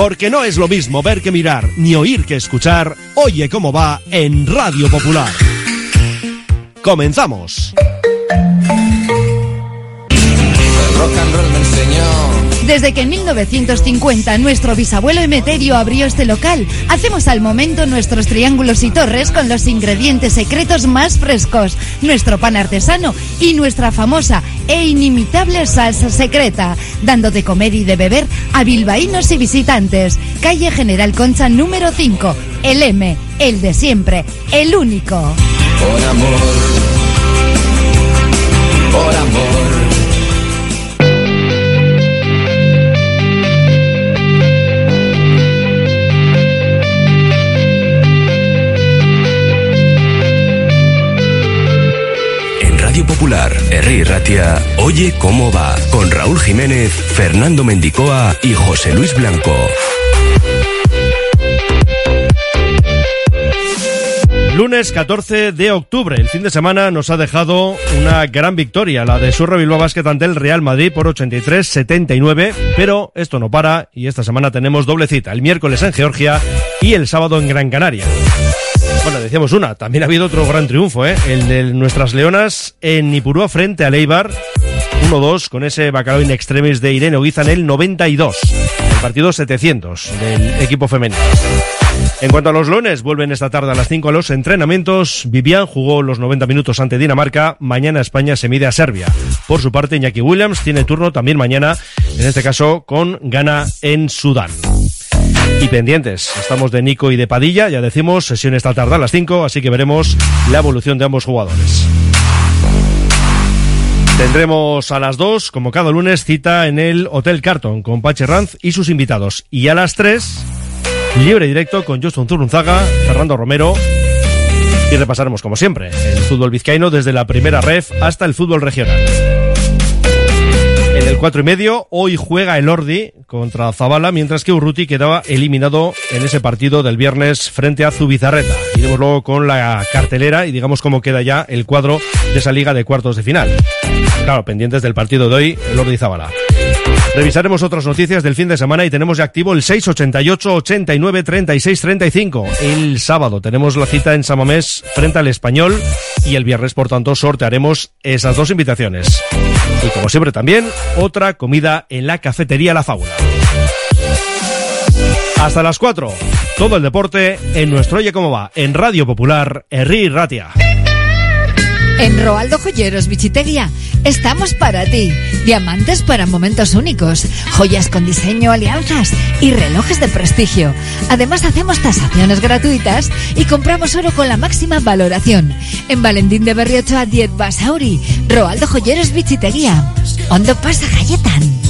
Porque no es lo mismo ver que mirar, ni oír que escuchar. Oye cómo va en Radio Popular. Comenzamos. El rock and roll me enseñó. Desde que en 1950 nuestro bisabuelo Emeterio abrió este local, hacemos al momento nuestros triángulos y torres con los ingredientes secretos más frescos, nuestro pan artesano y nuestra famosa e inimitable salsa secreta, dando de comer y de beber a bilbaínos y visitantes. Calle General Concha número 5, el M, el de siempre, el único. Por amor, por amor. Radio Popular, Herri Ratia, Oye cómo va, con Raúl Jiménez, Fernando Mendicoa y José Luis Blanco. Lunes 14 de octubre, el fin de semana nos ha dejado una gran victoria, la de Surro Bilbao Basket ante el Real Madrid por 83-79, pero esto no para y esta semana tenemos doble cita, el miércoles en Georgia y el sábado en Gran Canaria. Bueno, decíamos una, también ha habido otro gran triunfo, el de nuestras leonas en Nipurúa frente al Eibar, 1-2 con ese bacalao in extremis de Irene Oguiza en el 92, el partido 700 del equipo femenino. En cuanto a los leones, vuelven esta tarde a las 5 a los entrenamientos. Vivian jugó los 90 minutos ante Dinamarca, mañana España se mide a Serbia. Por su parte, Iñaki Williams tiene turno también mañana, en este caso con Ghana en Sudán. Y pendientes, estamos de Nico y de Padilla, ya decimos, sesión esta tarde a las 5, así que veremos la evolución de ambos jugadores. Tendremos a las 2, como cada lunes, cita en el Hotel Carton con Pachi Ranz y sus invitados. Y a las 3, libre directo con Justin Zurunzaga, Fernando Romero, y repasaremos, como siempre, el fútbol vizcaíno desde la primera ref hasta el fútbol regional. En el 4:30, hoy juega el Ordi contra Zabala, mientras que Urruti quedaba eliminado en ese partido del viernes frente a Zubizarreta. Iremos luego con la cartelera y digamos cómo queda ya el cuadro de esa liga de cuartos de final. Claro, pendientes del partido de hoy, el Ordi Zabala. Revisaremos otras noticias del fin de semana y tenemos ya activo el 688 89 36 35. El sábado tenemos la cita en San Mamés frente al Español y el viernes, por tanto, sortearemos esas dos invitaciones. Y como siempre también, otra comida en la cafetería La Fábula. Hasta las 4, todo el deporte en nuestro Oye Cómo Va, en Radio Popular, Herri Ratia. En Roaldo Joyeros Bichiteguía estamos para ti. Diamantes para momentos únicos, joyas con diseño, alianzas y relojes de prestigio. Además hacemos tasaciones gratuitas y compramos oro con la máxima valoración. En Valentín de Berriocho a 10 Basauri, Roaldo Joyeros Bichiteguía. ¿Dónde pasa Galletan?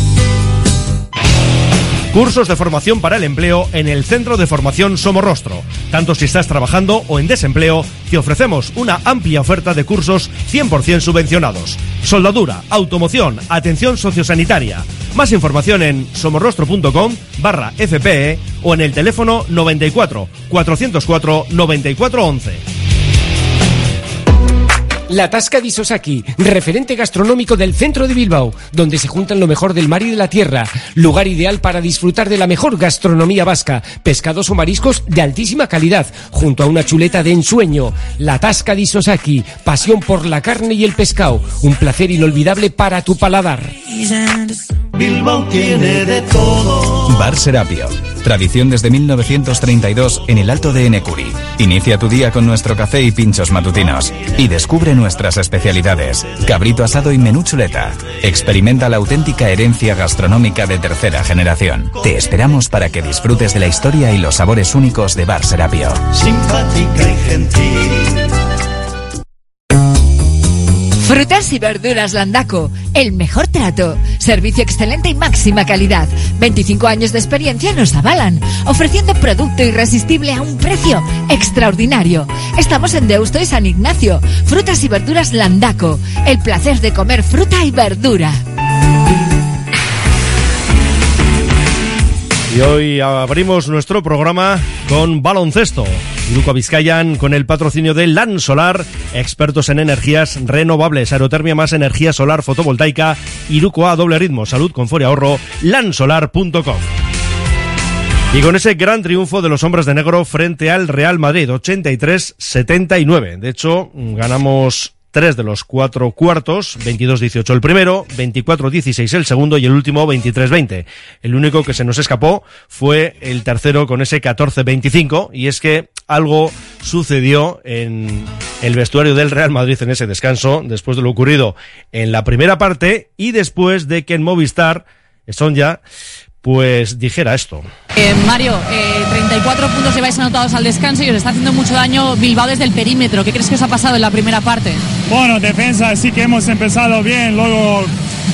Cursos de formación para el empleo en el Centro de Formación Somorrostro. Tanto si estás trabajando o en desempleo, te ofrecemos una amplia oferta de cursos 100% subvencionados. Soldadura, automoción, atención sociosanitaria. Más información en somorrostro.com/FPE o en el teléfono 94 404 9411. La Tasca di Sosaki, referente gastronómico del centro de Bilbao, donde se juntan lo mejor del mar y de la tierra. Lugar ideal para disfrutar de la mejor gastronomía vasca, pescados o mariscos de altísima calidad, junto a una chuleta de ensueño. La Tasca di Sosaki, pasión por la carne y el pescado, un placer inolvidable para tu paladar. Bilbao tiene de todo. Bar Serapio, tradición desde 1932 en el Alto de Enecuri. Inicia tu día con nuestro café y pinchos matutinos y descubre nuestras especialidades, cabrito asado y menú chuleta. Experimenta la auténtica herencia gastronómica de tercera generación. Te esperamos para que disfrutes de la historia y los sabores únicos de Bar Serapio. Simpática y gentil. Frutas y verduras Landaco, el mejor trato, servicio excelente y máxima calidad. 25 años de experiencia nos avalan, ofreciendo producto irresistible a un precio extraordinario. Estamos en Deusto y San Ignacio. Frutas y verduras Landaco, el placer de comer fruta y verdura. Y hoy abrimos nuestro programa con baloncesto. Iruko Bizkaian con el patrocinio de LAN Solar, expertos en energías renovables, aerotermia más energía solar fotovoltaica, Iruko a doble ritmo, salud, confort y ahorro, lansolar.com. Y con ese gran triunfo de los hombres de negro frente al Real Madrid, 83-79. De hecho, ganamos 3 de los 4 cuartos, 22-18 el primero, 24-16 el segundo y el último 23-20. El único que se nos escapó fue el tercero con ese 14-25, y es que algo sucedió en el vestuario del Real Madrid en ese descanso, después de lo ocurrido en la primera parte y después de que en Movistar Sonja pues dijera esto. Mario, 34 puntos lleváis anotados al descanso y os está haciendo mucho daño Bilbao desde el perímetro. ¿Qué crees que os ha pasado en la primera parte? Bueno, defensa sí que hemos empezado bien, luego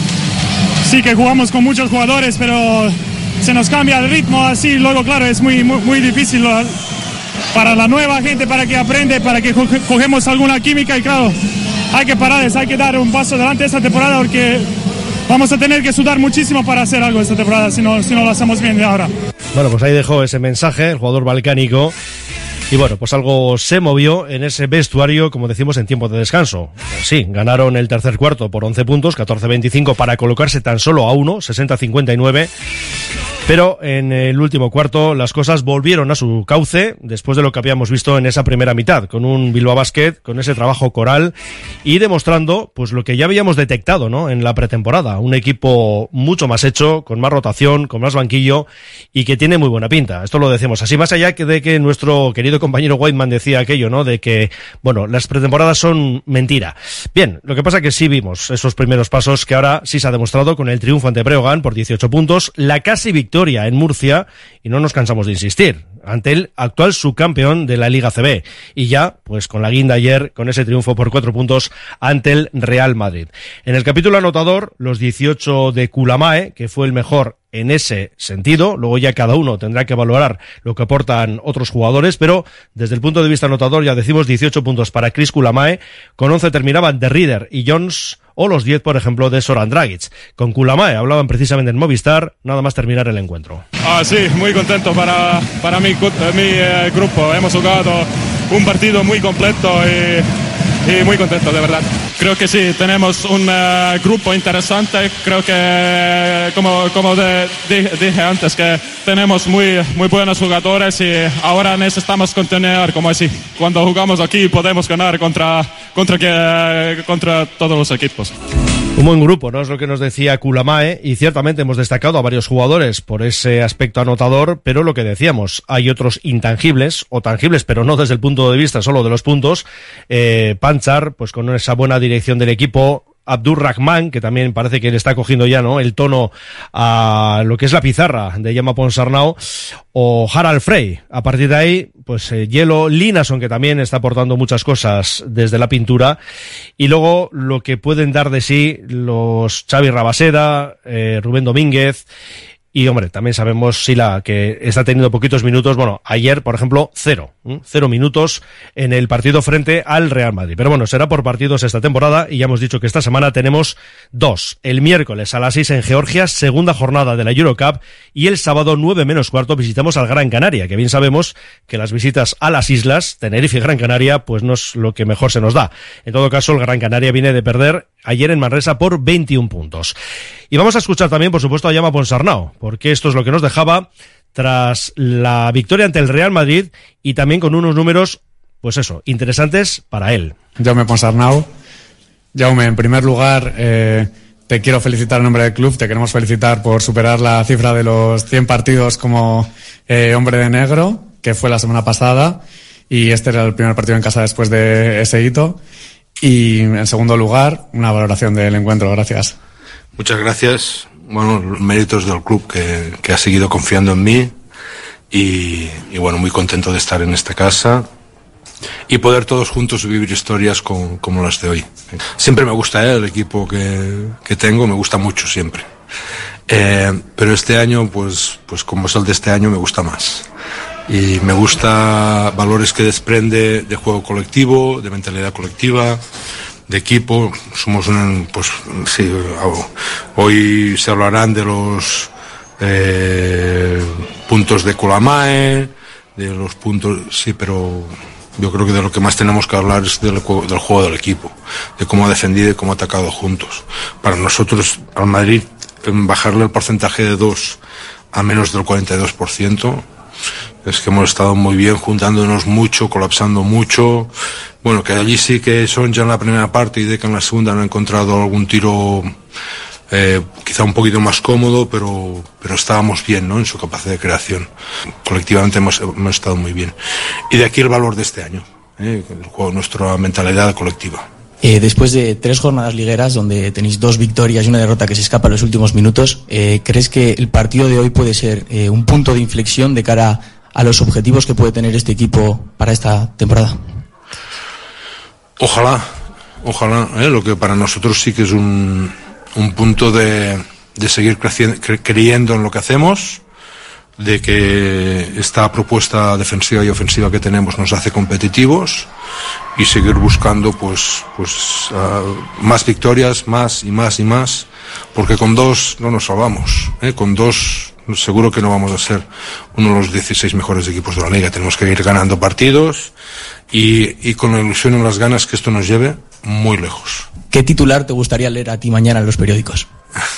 sí que jugamos con muchos jugadores, pero se nos cambia el ritmo así, luego claro, es muy difícil para la nueva gente, para que aprende, para que cogemos alguna química, y claro, hay que pararles, hay que dar un paso adelante esta temporada, porque vamos a tener que sudar muchísimo para hacer algo esta temporada, si no lo hacemos bien de ahora. Bueno, pues ahí dejó ese mensaje el jugador balcánico. Y bueno, pues algo se movió en ese vestuario, como decimos, en tiempo de descanso. Sí, ganaron el tercer cuarto por 11 puntos, 14-25 para colocarse tan solo a 1, 60-59. Pero en el último cuarto las cosas volvieron a su cauce después de lo que habíamos visto en esa primera mitad, con un Bilbao Basket, con ese trabajo coral y demostrando pues lo que ya habíamos detectado, ¿no?, en la pretemporada. Un equipo mucho más hecho, con más rotación, con más banquillo y que tiene muy buena pinta. Esto lo decimos así, más allá de que nuestro querido compañero Whiteman decía aquello, ¿no?, de que, bueno, las pretemporadas son mentira. Bien, lo que pasa es que sí vimos esos primeros pasos que ahora sí se ha demostrado con el triunfo ante Breogán por 18 puntos, la casi victoria en Murcia, y no nos cansamos de insistir, ante el actual subcampeón de la Liga CB, y ya, pues con la guinda ayer, con ese triunfo por 4 puntos ante el Real Madrid. En el capítulo anotador, los 18 de Kulamae, que fue el mejor en ese sentido, luego ya cada uno tendrá que valorar lo que aportan otros jugadores, pero desde el punto de vista anotador ya decimos 18 puntos para Chris Kulamae, con 11 terminaban De Ridder y Jones, o los 10, por ejemplo, de Zoran Dragic. Con Kulamae hablaban precisamente en Movistar, nada más terminar el encuentro. Sí, muy contento para mi grupo. Hemos jugado un partido muy completo y muy contento, de verdad. Creo que sí, tenemos un grupo interesante. Creo que, como dije antes, que tenemos muy buenos jugadores y ahora necesitamos continuar como así. Cuando jugamos aquí podemos ganar contra todos los equipos. Un buen grupo, ¿no? Es lo que nos decía Kulamae, y ciertamente hemos destacado a varios jugadores por ese aspecto anotador, pero lo que decíamos, hay otros intangibles, o tangibles, pero no desde el punto de vista solo de los puntos. Panchar, pues con esa buena dirección del equipo. Abdur Rahman, que también parece que le está cogiendo ya, ¿no?, el tono a lo que es la pizarra de Jaume Ponsarnau, o Harald Frey. A partir de ahí, pues Hielo Linason, que también está aportando muchas cosas desde la pintura, y luego lo que pueden dar de sí los Xavi Rabaseda, Rubén Domínguez. Y, hombre, también sabemos Sila, que está teniendo poquitos minutos. Bueno, ayer, por ejemplo, 0 minutos en el partido frente al Real Madrid. Pero bueno, será por partidos esta temporada, y ya hemos dicho que esta semana tenemos 2. El miércoles a las 6 en Georgia, segunda jornada de la Eurocup, y el sábado 9:15 visitamos al Gran Canaria, que bien sabemos que las visitas a las islas, Tenerife y Gran Canaria, pues no es lo que mejor se nos da. En todo caso, el Gran Canaria viene de perder ayer en Manresa por 21 puntos. Y vamos a escuchar también, por supuesto, a Jaume Ponsarnau, porque esto es lo que nos dejaba tras la victoria ante el Real Madrid, y también con unos números, pues eso, interesantes para él. Jaume Ponsarnau. Jaume, en primer lugar, te quiero felicitar en nombre del club, te queremos felicitar por superar la cifra de los 100 partidos como hombre de negro, que fue la semana pasada, y este era el primer partido en casa después de ese hito. Y en segundo lugar, una valoración del encuentro. Gracias. Muchas gracias. Bueno, méritos del club que ha seguido confiando en mí y bueno, muy contento de estar en esta casa y poder todos juntos vivir historias como las de hoy. Siempre me gusta el equipo que tengo, me gusta mucho siempre. Pero este año, pues como es el de este año, me gusta más. Y me gusta valores que desprende de juego colectivo, de mentalidad colectiva, de equipo. Somos pues sí, hoy se hablarán de los puntos de Kulamae, de los puntos, sí, pero yo creo que de lo que más tenemos que hablar es del juego del equipo, de cómo ha defendido y cómo ha atacado juntos. Para nosotros, al Madrid, bajarle el porcentaje de 2 a menos del 42%, Es que hemos estado muy bien, juntándonos mucho, colapsando mucho. Bueno, que allí sí que Sonja en la primera parte y Deca en la segunda han encontrado algún tiro quizá un poquito más cómodo, pero estábamos bien, ¿no?, en su capacidad de creación. Colectivamente hemos estado muy bien. Y de aquí el valor de este año, el juego, nuestra mentalidad colectiva. Después de 3 jornadas ligueras, donde tenéis 2 victorias y una derrota que se escapa en los últimos minutos, ¿crees que el partido de hoy puede ser un punto de inflexión de cara a los objetivos que puede tener este equipo para esta temporada? Ojalá, lo que para nosotros sí que es un punto de seguir creyendo en lo que hacemos, de que esta propuesta defensiva y ofensiva que tenemos nos hace competitivos y seguir buscando pues más victorias, más y más y más, porque con 2 no nos salvamos, con 2 seguro que no vamos a ser uno de los 16 mejores equipos de la liga. Tenemos que ir ganando partidos y con la ilusión y las ganas que esto nos lleve muy lejos. ¿Qué titular te gustaría leer a ti mañana en los periódicos?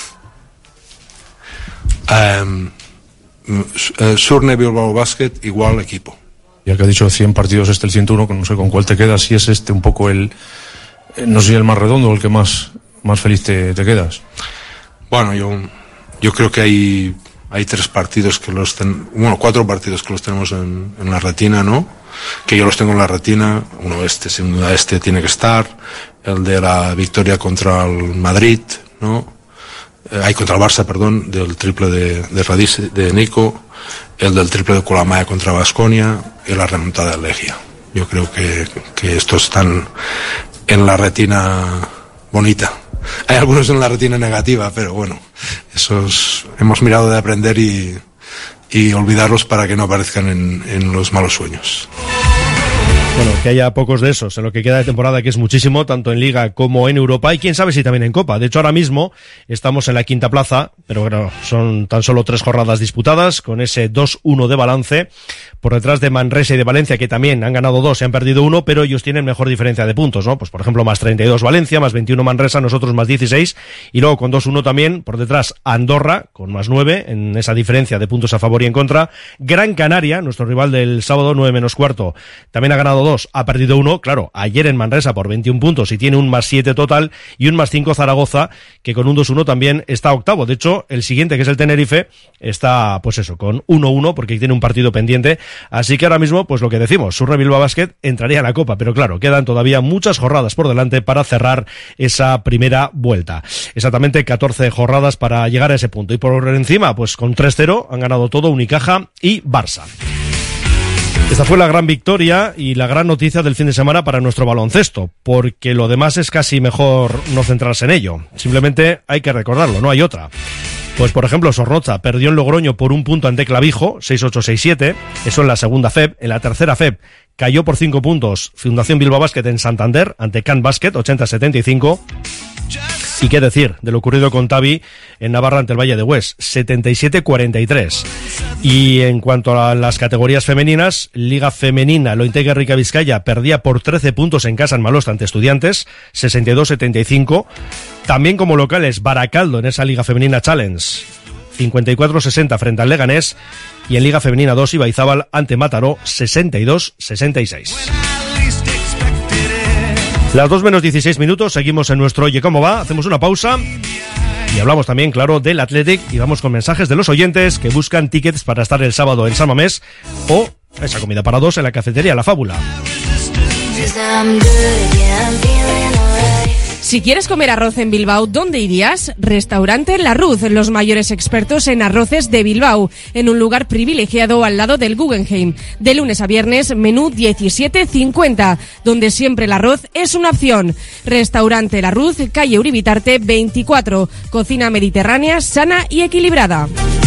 Surne Bilbao Basket igual equipo. Ya que ha dicho 100 partidos, el 101, no sé con cuál te quedas, si es un poco no sé, el más redondo o el que más feliz te quedas. Bueno, yo creo que hay 3 partidos que 4 partidos que los tenemos en la retina, ¿no? Que yo los tengo en la retina. Uno sin duda tiene que estar. El de la victoria contra el Madrid, ¿no? Contra el Barça, perdón, del triple de Radice, de Nico. El del triple de Kulamaya contra Baskonia y la remontada de Legia. Yo creo que estos están en la retina bonita. Hay algunos en la retina negativa, pero bueno, esos hemos mirado de aprender y olvidarlos para que no aparezcan en los malos sueños. Bueno, que haya pocos de esos en lo que queda de temporada, que es muchísimo, tanto en Liga como en Europa, y quién sabe si también en Copa. De hecho, ahora mismo estamos en la 5ª plaza, pero bueno, son tan solo 3 jornadas disputadas, con ese 2-1 de balance, por detrás de Manresa y de Valencia, que también han ganado 2 y han perdido 1, pero ellos tienen mejor diferencia de puntos, ¿no? Pues por ejemplo, más 32 Valencia, más 21 Manresa, nosotros más 16, y luego con 2-1 también, por detrás Andorra, con más 9, en esa diferencia de puntos a favor y en contra. Gran Canaria, nuestro rival del sábado, 9 menos cuarto, también ha ganado 2, ha perdido 1, claro, ayer en Manresa por 21 puntos y tiene un más 7 total, y un más 5 Zaragoza, que con un 2-1 también está octavo. De hecho, el siguiente, que es el Tenerife, está pues eso, con 1-1, porque tiene un partido pendiente. Así que ahora mismo, pues lo que decimos, Surre Bilbao Basket entraría a la Copa, pero claro, quedan todavía muchas jornadas por delante para cerrar esa primera vuelta. Exactamente 14 jornadas para llegar a ese punto. Y por encima, pues con 3-0 han ganado todo Unicaja y Barça. Esta fue la gran victoria y la gran noticia del fin de semana para nuestro baloncesto, porque lo demás es casi mejor no centrarse en ello. Simplemente hay que recordarlo, no hay otra. Pues por ejemplo, Zorroza perdió en Logroño por 1 punto ante Clavijo, 6-8-6-7, eso en la segunda FEB. En la tercera FEB cayó por 5 puntos Fundación Bilbao Basket en Santander ante Can Basket, 80-75. Y qué decir de lo ocurrido con Tavi en Navarra ante el Valle de Hues, 77-43. Y en cuanto a las categorías femeninas, Liga Femenina, Lointega Rica Vizcaya perdía por 13 puntos en casa en Malosta ante Estudiantes, 62-75. También como locales, Baracaldo en esa Liga Femenina Challenge, 54-60 frente al Leganés. Y en Liga Femenina 2, Ibaizábal ante Mataró, 62-66. Las 2 menos 16 minutos, seguimos en nuestro Oye Cómo Va, hacemos una pausa y hablamos también, claro, del Athletic, y vamos con mensajes de los oyentes que buscan tickets para estar el sábado en San Mamés o esa comida para 2 en la cafetería La Fábula. Si quieres comer arroz en Bilbao, ¿dónde irías? Restaurante La Ruz, los mayores expertos en arroces de Bilbao, en un lugar privilegiado al lado del Guggenheim. De lunes a viernes, menú 17,50, donde siempre el arroz es una opción. Restaurante La Ruz, calle Uribitarte 24, cocina mediterránea, sana y equilibrada.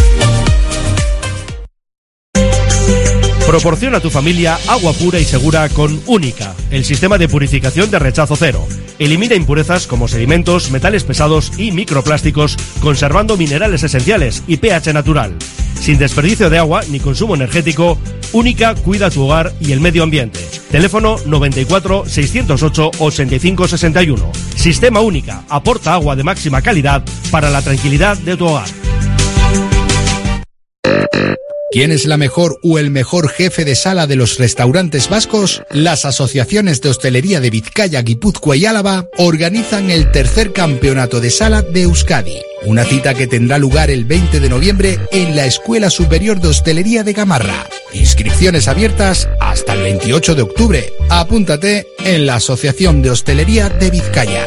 Proporciona a tu familia agua pura y segura con Única, el sistema de purificación de rechazo cero. Elimina impurezas como sedimentos, metales pesados y microplásticos, conservando minerales esenciales y pH natural. Sin desperdicio de agua ni consumo energético, Única cuida tu hogar y el medio ambiente. Teléfono 94 608 85 61. Sistema Única, aporta agua de máxima calidad para la tranquilidad de tu hogar. ¿Quién es la mejor o el mejor jefe de sala de los restaurantes vascos? Las asociaciones de hostelería de Vizcaya, Guipúzcoa y Álava organizan el tercer campeonato de sala de Euskadi. Una cita que tendrá lugar el 20 de noviembre en la Escuela Superior de Hostelería de Gamarra. Inscripciones abiertas hasta el 28 de octubre. Apúntate en la Asociación de Hostelería de Vizcaya.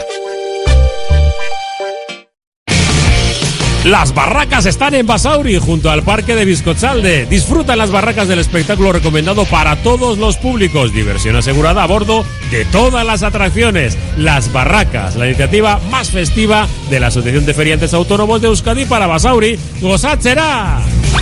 Las barracas están en Basauri, junto al Parque de Bizcotzalde. Disfruta en las barracas del espectáculo recomendado para todos los públicos. Diversión asegurada a bordo de todas las atracciones. Las barracas, la iniciativa más festiva de la Asociación de Feriantes Autónomos de Euskadi para Basauri. ¡Gozatxera!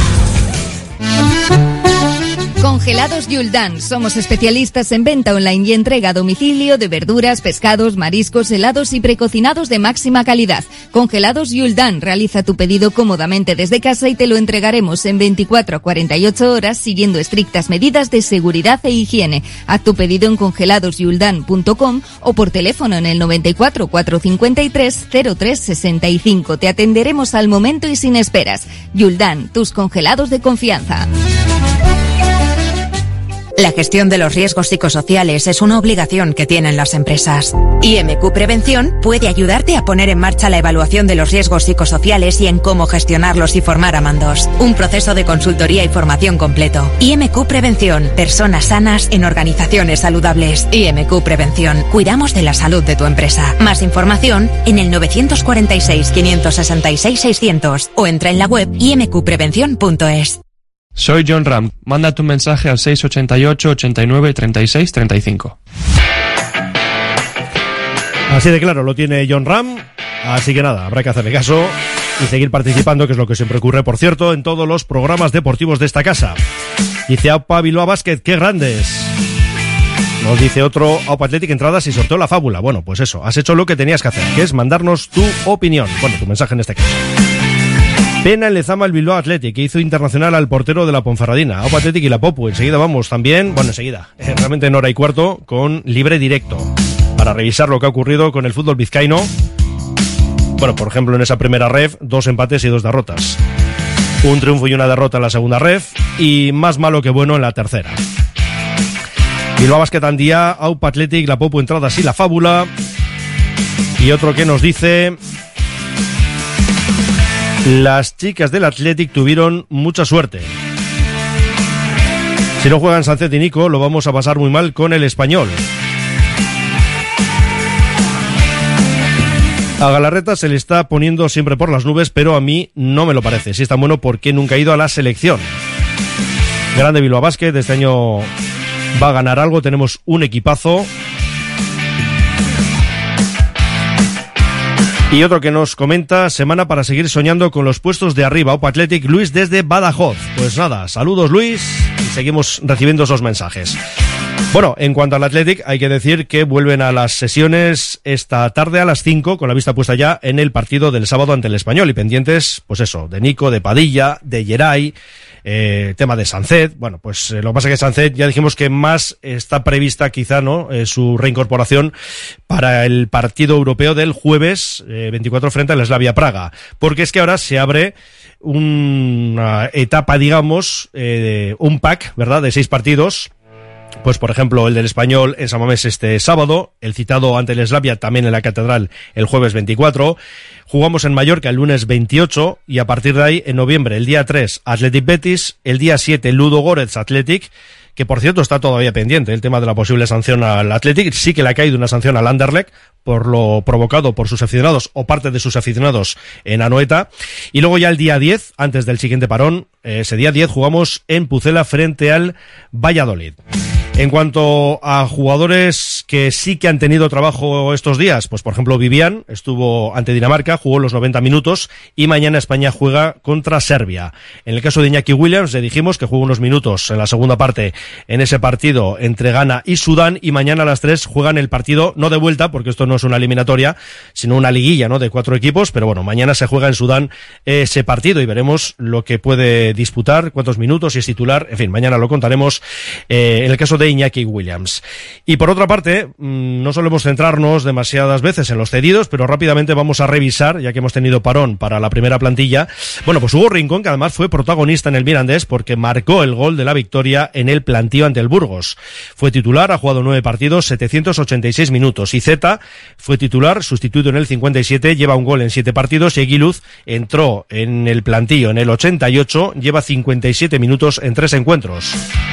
Congelados Yuldan. Somos especialistas en venta online y entrega a domicilio de verduras, pescados, mariscos, helados y precocinados de máxima calidad. Congelados Yuldan. Realiza tu pedido cómodamente desde casa y te lo entregaremos en 24 a 48 horas siguiendo estrictas medidas de seguridad e higiene. Haz tu pedido en congeladosyuldan.com o por teléfono en el 94 453 0365. Te atenderemos al momento y sin esperas. Yuldan, tus congelados de confianza. La gestión de los riesgos psicosociales es una obligación que tienen las empresas. IMQ Prevención puede ayudarte a poner en marcha la evaluación de los riesgos psicosociales y en cómo gestionarlos y formar a mandos. Un proceso de consultoría y formación completo. IMQ Prevención. Personas sanas en organizaciones saludables. IMQ Prevención. Cuidamos de la salud de tu empresa. Más información en el 946 566 600 o entra en la web imqprevención.es. Soy John Ram. Manda tu mensaje al 688 89 36 35. Así de claro lo tiene John Ram, así que nada, habrá que hacerle caso y seguir participando, que es lo que siempre ocurre, por cierto, en todos los programas deportivos de esta casa. Dice Aupa Bilbao Basket, ¡qué grandes! Nos dice otro, Aupa Athletic entradas y sorteo la fábula. Bueno, pues eso, has hecho lo que tenías que hacer, que es mandarnos tu opinión, bueno, tu mensaje en este caso. Pena en Lezama el Bilbao Athletic, que hizo internacional al portero de la Ponferradina. Aupa Athletic y la Popu. Enseguida vamos también, realmente en hora y cuarto, con libre directo, para revisar lo que ha ocurrido con el fútbol vizcaíno. Bueno, por ejemplo, en esa primera ref, 2 empates y 2 derrotas. Un triunfo y una derrota en la segunda ref, y más malo que bueno en la tercera. Bilbao Basket Andía, Aupa Athletic, la Popu entradas y la fábula. Y otro que nos dice... Las chicas del Athletic tuvieron mucha suerte. Si no juegan Sánchez y Nico, lo vamos a pasar muy mal con el Español. A Galarreta se le está poniendo siempre por las nubes, pero a mí no me lo parece. Si es tan bueno, ¿por qué nunca ha ido a la selección? Grande Bilbao Basket, este año va a ganar algo, tenemos un equipazo. Y otro que nos comenta, semana para seguir soñando con los puestos de arriba. Aupa Athletic, Luis desde Badajoz. Pues nada, saludos Luis, y seguimos recibiendo esos mensajes. Bueno, en cuanto al Athletic, hay que decir que vuelven a las sesiones esta tarde a las 5, con la vista puesta ya en el partido del sábado ante el Español, y pendientes, pues eso, de Nico, de Padilla, de Geray, tema de Sánchez. Bueno, pues lo que pasa es que Sánchez ya dijimos que más está prevista quizá, ¿no?, su reincorporación para el partido europeo del jueves 24 frente al Slavia Praga, porque es que ahora se abre una etapa, digamos, un pack, ¿verdad?, de 6 partidos. Pues por ejemplo el del Español en San Mamés este sábado, el citado ante el Slavia también en la Catedral el jueves 24, jugamos en Mallorca el lunes 28 y a partir de ahí en noviembre el día 3 Athletic Betis, el día 7 Ludogorets Athletic, que por cierto está todavía pendiente el tema de la posible sanción al Athletic. Sí que le ha caído una sanción al Anderlecht por lo provocado por sus aficionados o parte de sus aficionados en Anoeta. Y luego ya el día 10, antes del siguiente parón, ese día 10 jugamos en Pucela frente al Valladolid. En cuanto a jugadores que sí que han tenido trabajo estos días, pues por ejemplo Vivian estuvo ante Dinamarca, jugó los 90 minutos y mañana España juega contra Serbia. En el caso de Iñaki Williams le dijimos que jugó unos minutos en la segunda parte en ese partido entre Ghana y Sudán, y mañana a las 3 juegan el partido, no de vuelta porque esto no es una eliminatoria, sino una liguilla, ¿no?, de 4 equipos, pero bueno, mañana se juega en Sudán ese partido y veremos lo que puede disputar, cuántos minutos, si es titular, en fin, mañana lo contaremos. En el caso de de Iñaki Williams. Y por otra parte, no solemos centrarnos demasiadas veces en los cedidos, pero rápidamente vamos a revisar, ya que hemos tenido parón para la primera plantilla. Bueno, pues Hugo Rincón, que además fue protagonista en el Mirandés porque marcó el gol de la victoria en el plantío ante el Burgos. Fue titular, ha jugado 9 partidos, 786 minutos. Y Zeta fue titular, sustituto en el 57, lleva un gol en 7 partidos. Y Eguiluz entró en el plantío en el 88, lleva 57 minutos en 3 encuentros.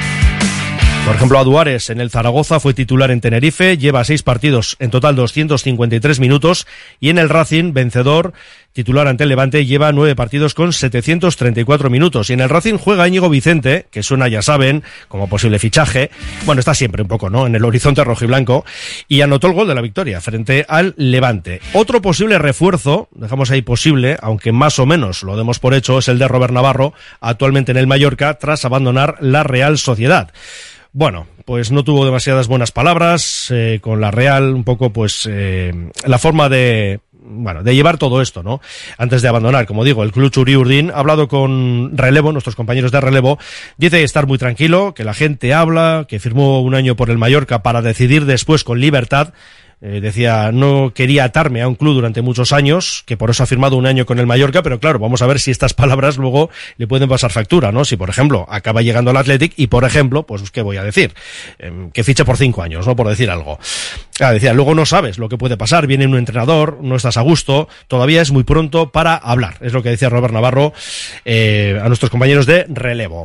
Por ejemplo, Aduares en el Zaragoza fue titular en Tenerife, lleva 6 partidos, en total 253 minutos, y en el Racing, vencedor, titular ante el Levante, lleva 9 partidos con 734 minutos. Y en el Racing juega Íñigo Vicente, que suena, ya saben, como posible fichaje. Bueno, está siempre un poco, ¿no?, en el horizonte rojiblanco, y anotó el gol de la victoria frente al Levante. Otro posible refuerzo, dejamos ahí posible, aunque más o menos lo demos por hecho, es el de Robert Navarro, actualmente en el Mallorca, tras abandonar la Real Sociedad. Bueno, pues no tuvo demasiadas buenas palabras con la Real, un poco pues la forma de llevar todo esto, ¿no? Antes de abandonar, como digo, el club Uriurdin ha hablado con Relevo, nuestros compañeros de Relevo, dice estar muy tranquilo, que la gente habla, que firmó un año por el Mallorca para decidir después con libertad. Decía, no quería atarme a un club durante muchos años, que por eso ha firmado un año con el Mallorca, pero claro, vamos a ver si estas palabras luego le pueden pasar factura, ¿no? Si, por ejemplo, acaba llegando al Athletic y, por ejemplo, pues, ¿qué voy a decir? Que fiche por 5 años, ¿no? Por decir algo. Claro, decía, luego no sabes lo que puede pasar, viene un entrenador, no estás a gusto, todavía es muy pronto para hablar. Es lo que decía Robert Navarro a nuestros compañeros de Relevo.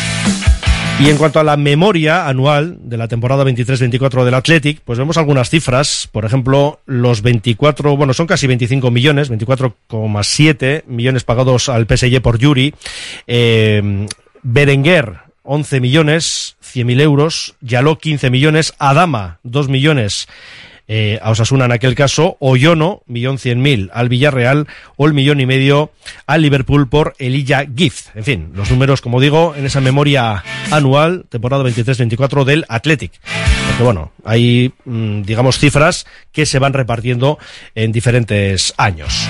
Y en cuanto a la memoria anual de la temporada 23-24 del Athletic, pues vemos algunas cifras. Por ejemplo, los 24, bueno, son casi 25 millones, 24,7 millones pagados al PSG por Yuri. Berenguer, 11 millones, 100.000 euros. Yaló, 15 millones. Adama, 2 millones. A Osasuna en aquel caso, Oyono, 1.100.000 al Villarreal, o el 1,5 millones al Liverpool por Elijah Gift. En fin, los números, como digo, en esa memoria anual, temporada 23-24 del Athletic. Porque bueno, hay, digamos, cifras que se van repartiendo en diferentes años.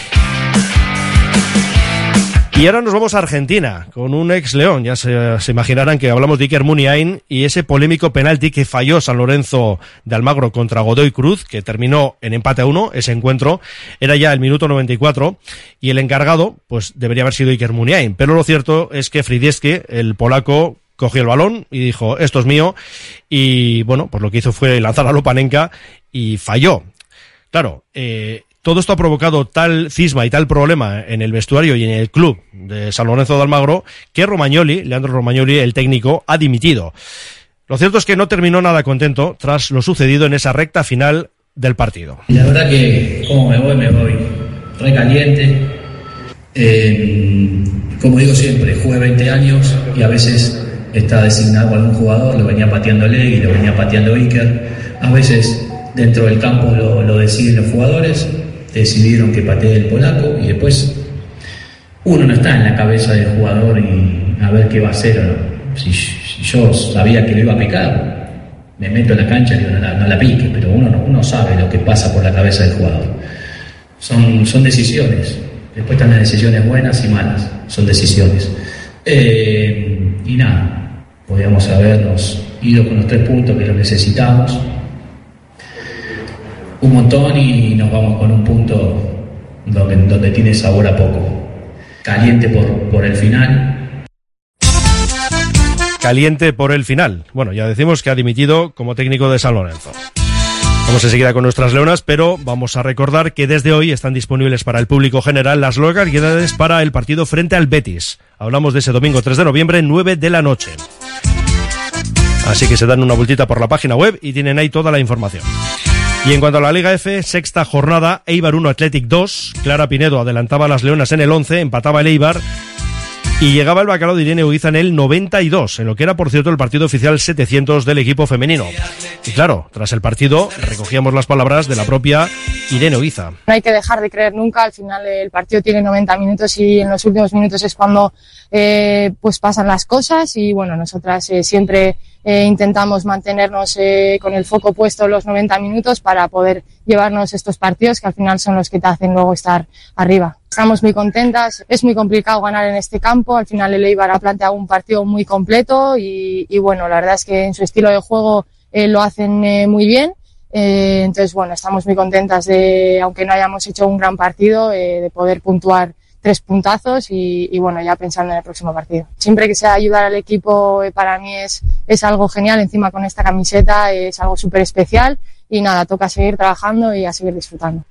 Y ahora nos vamos a Argentina, con un ex-León. Ya se imaginarán que hablamos de Iker Muniain y ese polémico penalti que falló San Lorenzo de Almagro contra Godoy Cruz, que terminó en empate a 1, ese encuentro. Era ya el minuto 94, y el encargado, pues debería haber sido Iker Muniain. Pero lo cierto es que Frydieski, el polaco, cogió el balón y dijo, esto es mío. Y bueno, pues lo que hizo fue lanzar a Lopanenka y falló. Claro, todo esto ha provocado tal cisma y tal problema en el vestuario y en el club de San Lorenzo de Almagro que Leandro Romagnoli, el técnico, ha dimitido. Lo cierto es que no terminó nada contento tras lo sucedido en esa recta final del partido. La verdad que, como me voy re caliente. Como digo siempre, jugué 20 años y a veces está designado algún jugador, lo venía pateando Legui, lo venía pateando Iker. A veces dentro del campo lo deciden los jugadores. Decidieron que patee el polaco y después uno no está en la cabeza del jugador y a ver qué va a hacer o no. Si yo sabía que lo iba a picar, me meto en la cancha y digo, no la pique, pero uno sabe lo que pasa por la cabeza del jugador. Son decisiones. Después están las decisiones buenas y malas, son decisiones. Y nada, podíamos habernos ido con los 3 puntos que los necesitamos. Un montón y nos vamos con un punto donde tiene sabor a poco. Caliente por el final. Caliente por el final. Bueno, ya decimos que ha dimitido como técnico de San Lorenzo. Vamos enseguida con nuestras leonas, pero vamos a recordar que desde hoy están disponibles para el público general las localidades para el partido frente al Betis. Hablamos de ese domingo 3 de noviembre, 9 de la noche. Así que se dan una vueltita por la página web y tienen ahí toda la información. Y en cuanto a la Liga F, sexta jornada, Eibar 1, Athletic 2. Clara Pinedo adelantaba a las leonas en el 11, empataba el Eibar. Y llegaba el bacalao de Irene Uiza en el 92, en lo que era, por cierto, el partido oficial 700 del equipo femenino. Y claro, tras el partido recogíamos las palabras de la propia Irene Uiza. No hay que dejar de creer nunca, al final el partido tiene 90 minutos y en los últimos minutos es cuando pues pasan las cosas y bueno, nosotras siempre intentamos mantenernos con el foco puesto los 90 minutos para poder llevarnos estos partidos que al final son los que te hacen luego estar arriba. Estamos muy contentas, es muy complicado ganar en este campo, al final el Eibar ha planteado un partido muy completo y bueno, la verdad es que en su estilo de juego lo hacen muy bien. Entonces, bueno, estamos muy contentas de, aunque no hayamos hecho un gran partido, de poder puntuar 3 puntazos y bueno, ya pensando en el próximo partido. Siempre que sea ayudar al equipo, para mí es algo genial, encima con esta camiseta es algo súper especial y nada, toca seguir trabajando y a seguir disfrutando.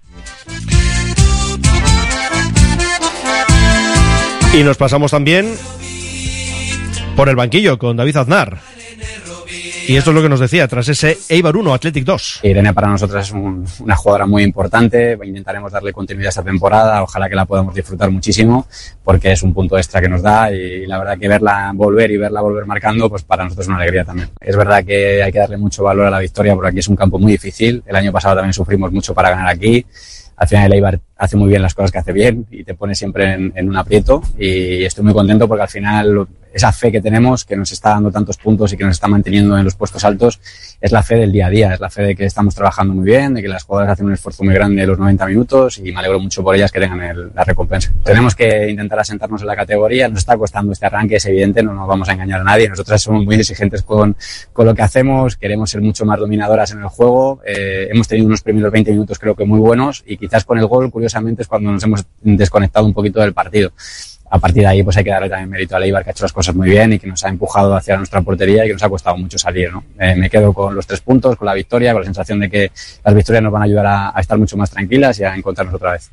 Y nos pasamos también por el banquillo con David Aznar. Y esto es lo que nos decía tras ese Eibar 1, Athletic 2. Irene para nosotros es una jugadora muy importante, intentaremos darle continuidad a esta temporada, ojalá que la podamos disfrutar muchísimo, porque es un punto extra que nos da y la verdad que verla volver marcando, pues para nosotros es una alegría también. Es verdad que hay que darle mucho valor a la victoria porque aquí es un campo muy difícil, el año pasado también sufrimos mucho para ganar aquí. Al final el Eibar hace muy bien las cosas que hace bien y te pone siempre en un aprieto y estoy muy contento porque al final esa fe que tenemos, que nos está dando tantos puntos y que nos está manteniendo en los puestos altos, es la fe del día a día, es la fe de que estamos trabajando muy bien, de que las jugadoras hacen un esfuerzo muy grande los 90 minutos y me alegro mucho por ellas que tengan la recompensa. Tenemos que intentar asentarnos en la categoría, nos está costando este arranque, es evidente, no nos vamos a engañar a nadie, nosotras somos muy exigentes con lo que hacemos, queremos ser mucho más dominadoras en el juego, hemos tenido unos primeros 20 minutos creo que muy buenos y quizás con el gol, curiosamente, es cuando nos hemos desconectado un poquito del partido. A partir de ahí pues hay que darle también mérito a Eibar, que ha hecho las cosas muy bien y que nos ha empujado hacia nuestra portería y que nos ha costado mucho salir, ¿no? Me quedo con los 3 puntos, con la victoria, con la sensación de que las victorias nos van a ayudar a estar mucho más tranquilas y a encontrarnos otra vez.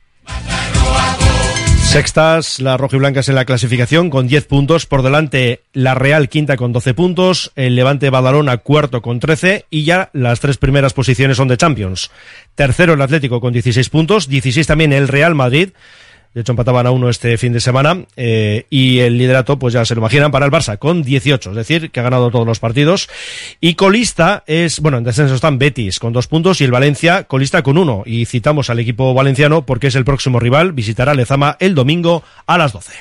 Sextas, las rojiblancas en la clasificación con 10 puntos, por delante la Real quinta con 12 puntos, el Levante Badalona cuarto con 13 y ya las 3 primeras posiciones son de Champions. Tercero el Atlético con 16 puntos, 16 también el Real Madrid. De hecho, empataban a 1 este fin de semana y el liderato, pues ya se lo imaginan, para el Barça, con 18, es decir, que ha ganado todos los partidos. Y colista es, bueno, en descenso están Betis, con 2 puntos, y el Valencia, colista con 1. Y citamos al equipo valenciano porque es el próximo rival, visitará Lezama el domingo a las 12.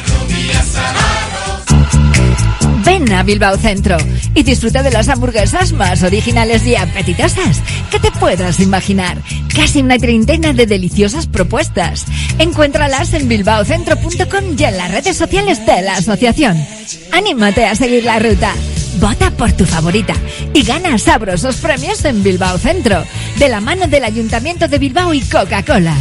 Ven a Bilbao Centro y disfruta de las hamburguesas más originales y apetitosas que te puedas imaginar. Casi una treintena de deliciosas propuestas. Encuéntralas en bilbaocentro.com y en las redes sociales de la asociación. Anímate a seguir la ruta. Vota por tu favorita y gana sabrosos premios en Bilbao Centro, de la mano del Ayuntamiento de Bilbao y Coca-Cola.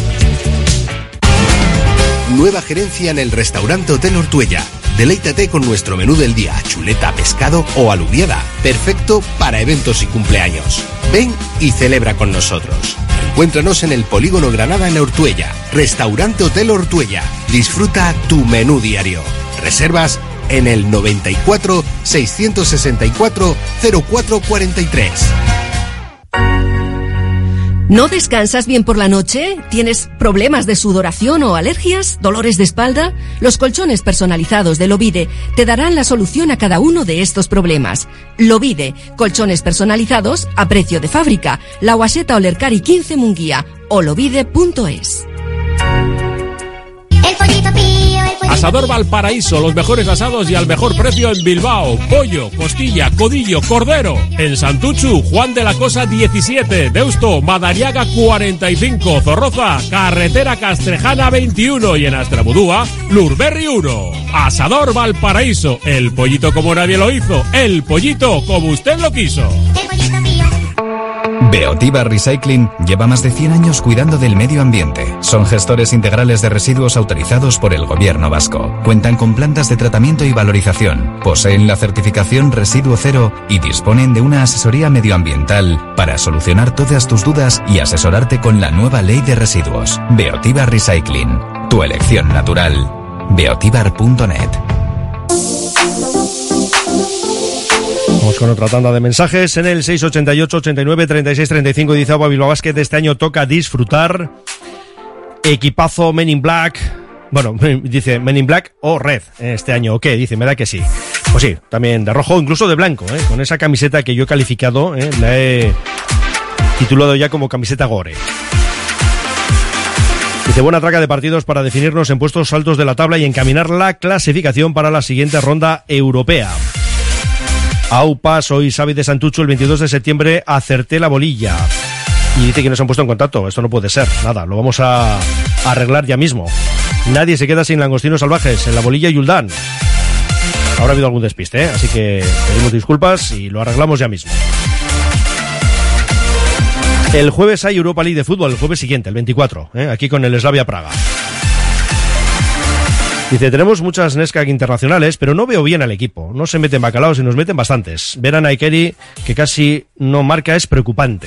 Nueva gerencia en el restaurante Hotel Ortuella. Deleítate con nuestro menú del día, chuleta, pescado o alubiada. Perfecto para eventos y cumpleaños. Ven y celebra con nosotros. Encuéntranos en el Polígono Granada en Ortuella. Restaurante Hotel Ortuella. Disfruta tu menú diario. Reservas en el 94 664 0443. ¿No descansas bien por la noche? ¿Tienes problemas de sudoración o alergias? ¿Dolores de espalda? Los colchones personalizados de Lovide te darán la solución a cada uno de estos problemas. Lovide, colchones personalizados a precio de fábrica. La Guaseta Olercari 15 Munguía o lovide.es. El pollito pío, el pollito Asador Valparaíso, los mejores asados y al mejor precio en Bilbao. Pollo, costilla, codillo, cordero. En Santuchu, Juan de la Cosa 17. Deusto, Madariaga 45. Zorroza, Carretera Castrejana 21. Y en Astrabudúa, Lurberri 1. Asador Valparaíso, el pollito como nadie lo hizo. El pollito como usted lo quiso. Beotiba Recycling lleva más de 100 años cuidando del medio ambiente. Son gestores integrales de residuos autorizados por el Gobierno vasco. Cuentan con plantas de tratamiento y valorización. Poseen la certificación Residuo Cero y disponen de una asesoría medioambiental para solucionar todas tus dudas y asesorarte con la nueva ley de residuos. Beotiba Recycling. Tu elección natural. Beotibar.net. Vamos con otra tanda de mensajes en el 688 89 36 35. Dice Agua Bilbao Basket, este año toca disfrutar. Equipazo Men in Black. Bueno, dice Men in Black o Red este año, ¿o qué? Dice, me da que sí. Pues sí, también de rojo, incluso de blanco, con esa camiseta que yo he calificado, la he titulado ya como camiseta gore. Dice, buena traca de partidos para definirnos en puestos altos de la tabla y encaminar la clasificación para la siguiente ronda europea. Aupa, soy Xavi de Santucho, el 22 de septiembre acerté la bolilla. Y dice que no se han puesto en contacto. Esto no puede ser. Nada, lo vamos a arreglar ya mismo. Nadie se queda sin langostinos salvajes en la Bolilla Yuldán. Ahora ha habido algún despiste, ¿eh? Así que pedimos disculpas y lo arreglamos ya mismo. El jueves hay Europa League de fútbol, el jueves siguiente, el 24, aquí con el Slavia Praga. Dice, tenemos muchas Neskak internacionales, pero no veo bien al equipo. No se meten bacalaos y nos meten bastantes. Ver a Naikeri, que casi no marca, es preocupante.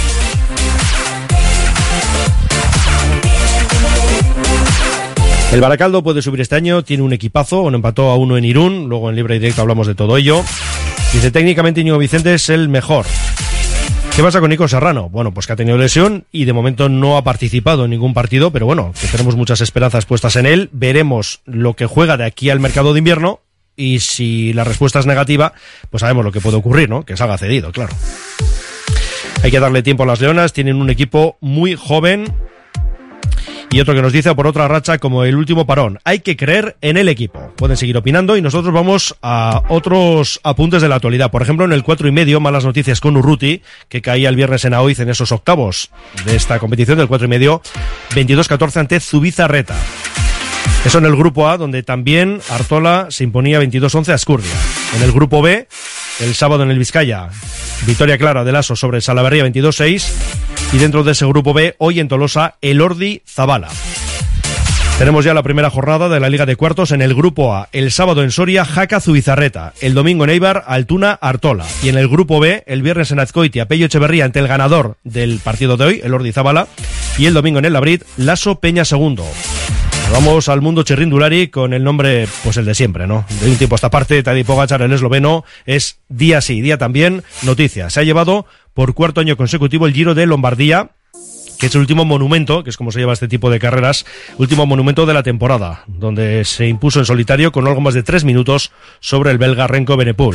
El Baracaldo puede subir este año, tiene un equipazo, empató a 1 en Irún, luego en libre y directo hablamos de todo ello. Dice, técnicamente Íñigo Vicente es el mejor. ¿Qué pasa con Nico Serrano? Bueno, pues que ha tenido lesión y de momento no ha participado en ningún partido, pero bueno, que tenemos muchas esperanzas puestas en él. Veremos lo que juega de aquí al mercado de invierno y si la respuesta es negativa, pues sabemos lo que puede ocurrir, ¿no? Que salga cedido, claro. Hay que darle tiempo a las Leonas, tienen un equipo muy joven. Y otro que nos dice, por otra racha como el último parón, hay que creer en el equipo. Pueden seguir opinando y nosotros vamos a otros apuntes de la actualidad. Por ejemplo, en el 4,5, malas noticias con Urruti, que caía el viernes en Aoiz en esos octavos de esta competición del 4,5, 22-14 ante Zubizarreta. Eso en el grupo A, donde también Artola se imponía 22-11 a Escurdia. En el grupo B, el sábado en el Vizcaya, victoria clara del Aso sobre Salaverría 22-6. Y dentro de ese grupo B, hoy en Tolosa, Elordi Zabala. Tenemos ya la primera jornada de la Liga de Cuartos en el grupo A. El sábado en Soria, Jaca Zubizarreta. El domingo en Eibar, Altuna Artola. Y en el grupo B, el viernes en Azcoitia, Pello Echeverría ante el ganador del partido de hoy, Elordi Zabala. Y el domingo en el Labrit, Laso Peña Segundo. Vamos al mundo chirrindulari con el nombre, pues el de siempre, ¿no? De un tiempo a esta parte, Tadej Pogačar, el esloveno, es día sí, día también, noticia. Se ha llevado por cuarto año consecutivo el Giro de Lombardía, que es el último monumento, que es como se lleva este tipo de carreras, último monumento de la temporada, donde se impuso en solitario con algo más de 3 minutos sobre el belga Renko Benepul.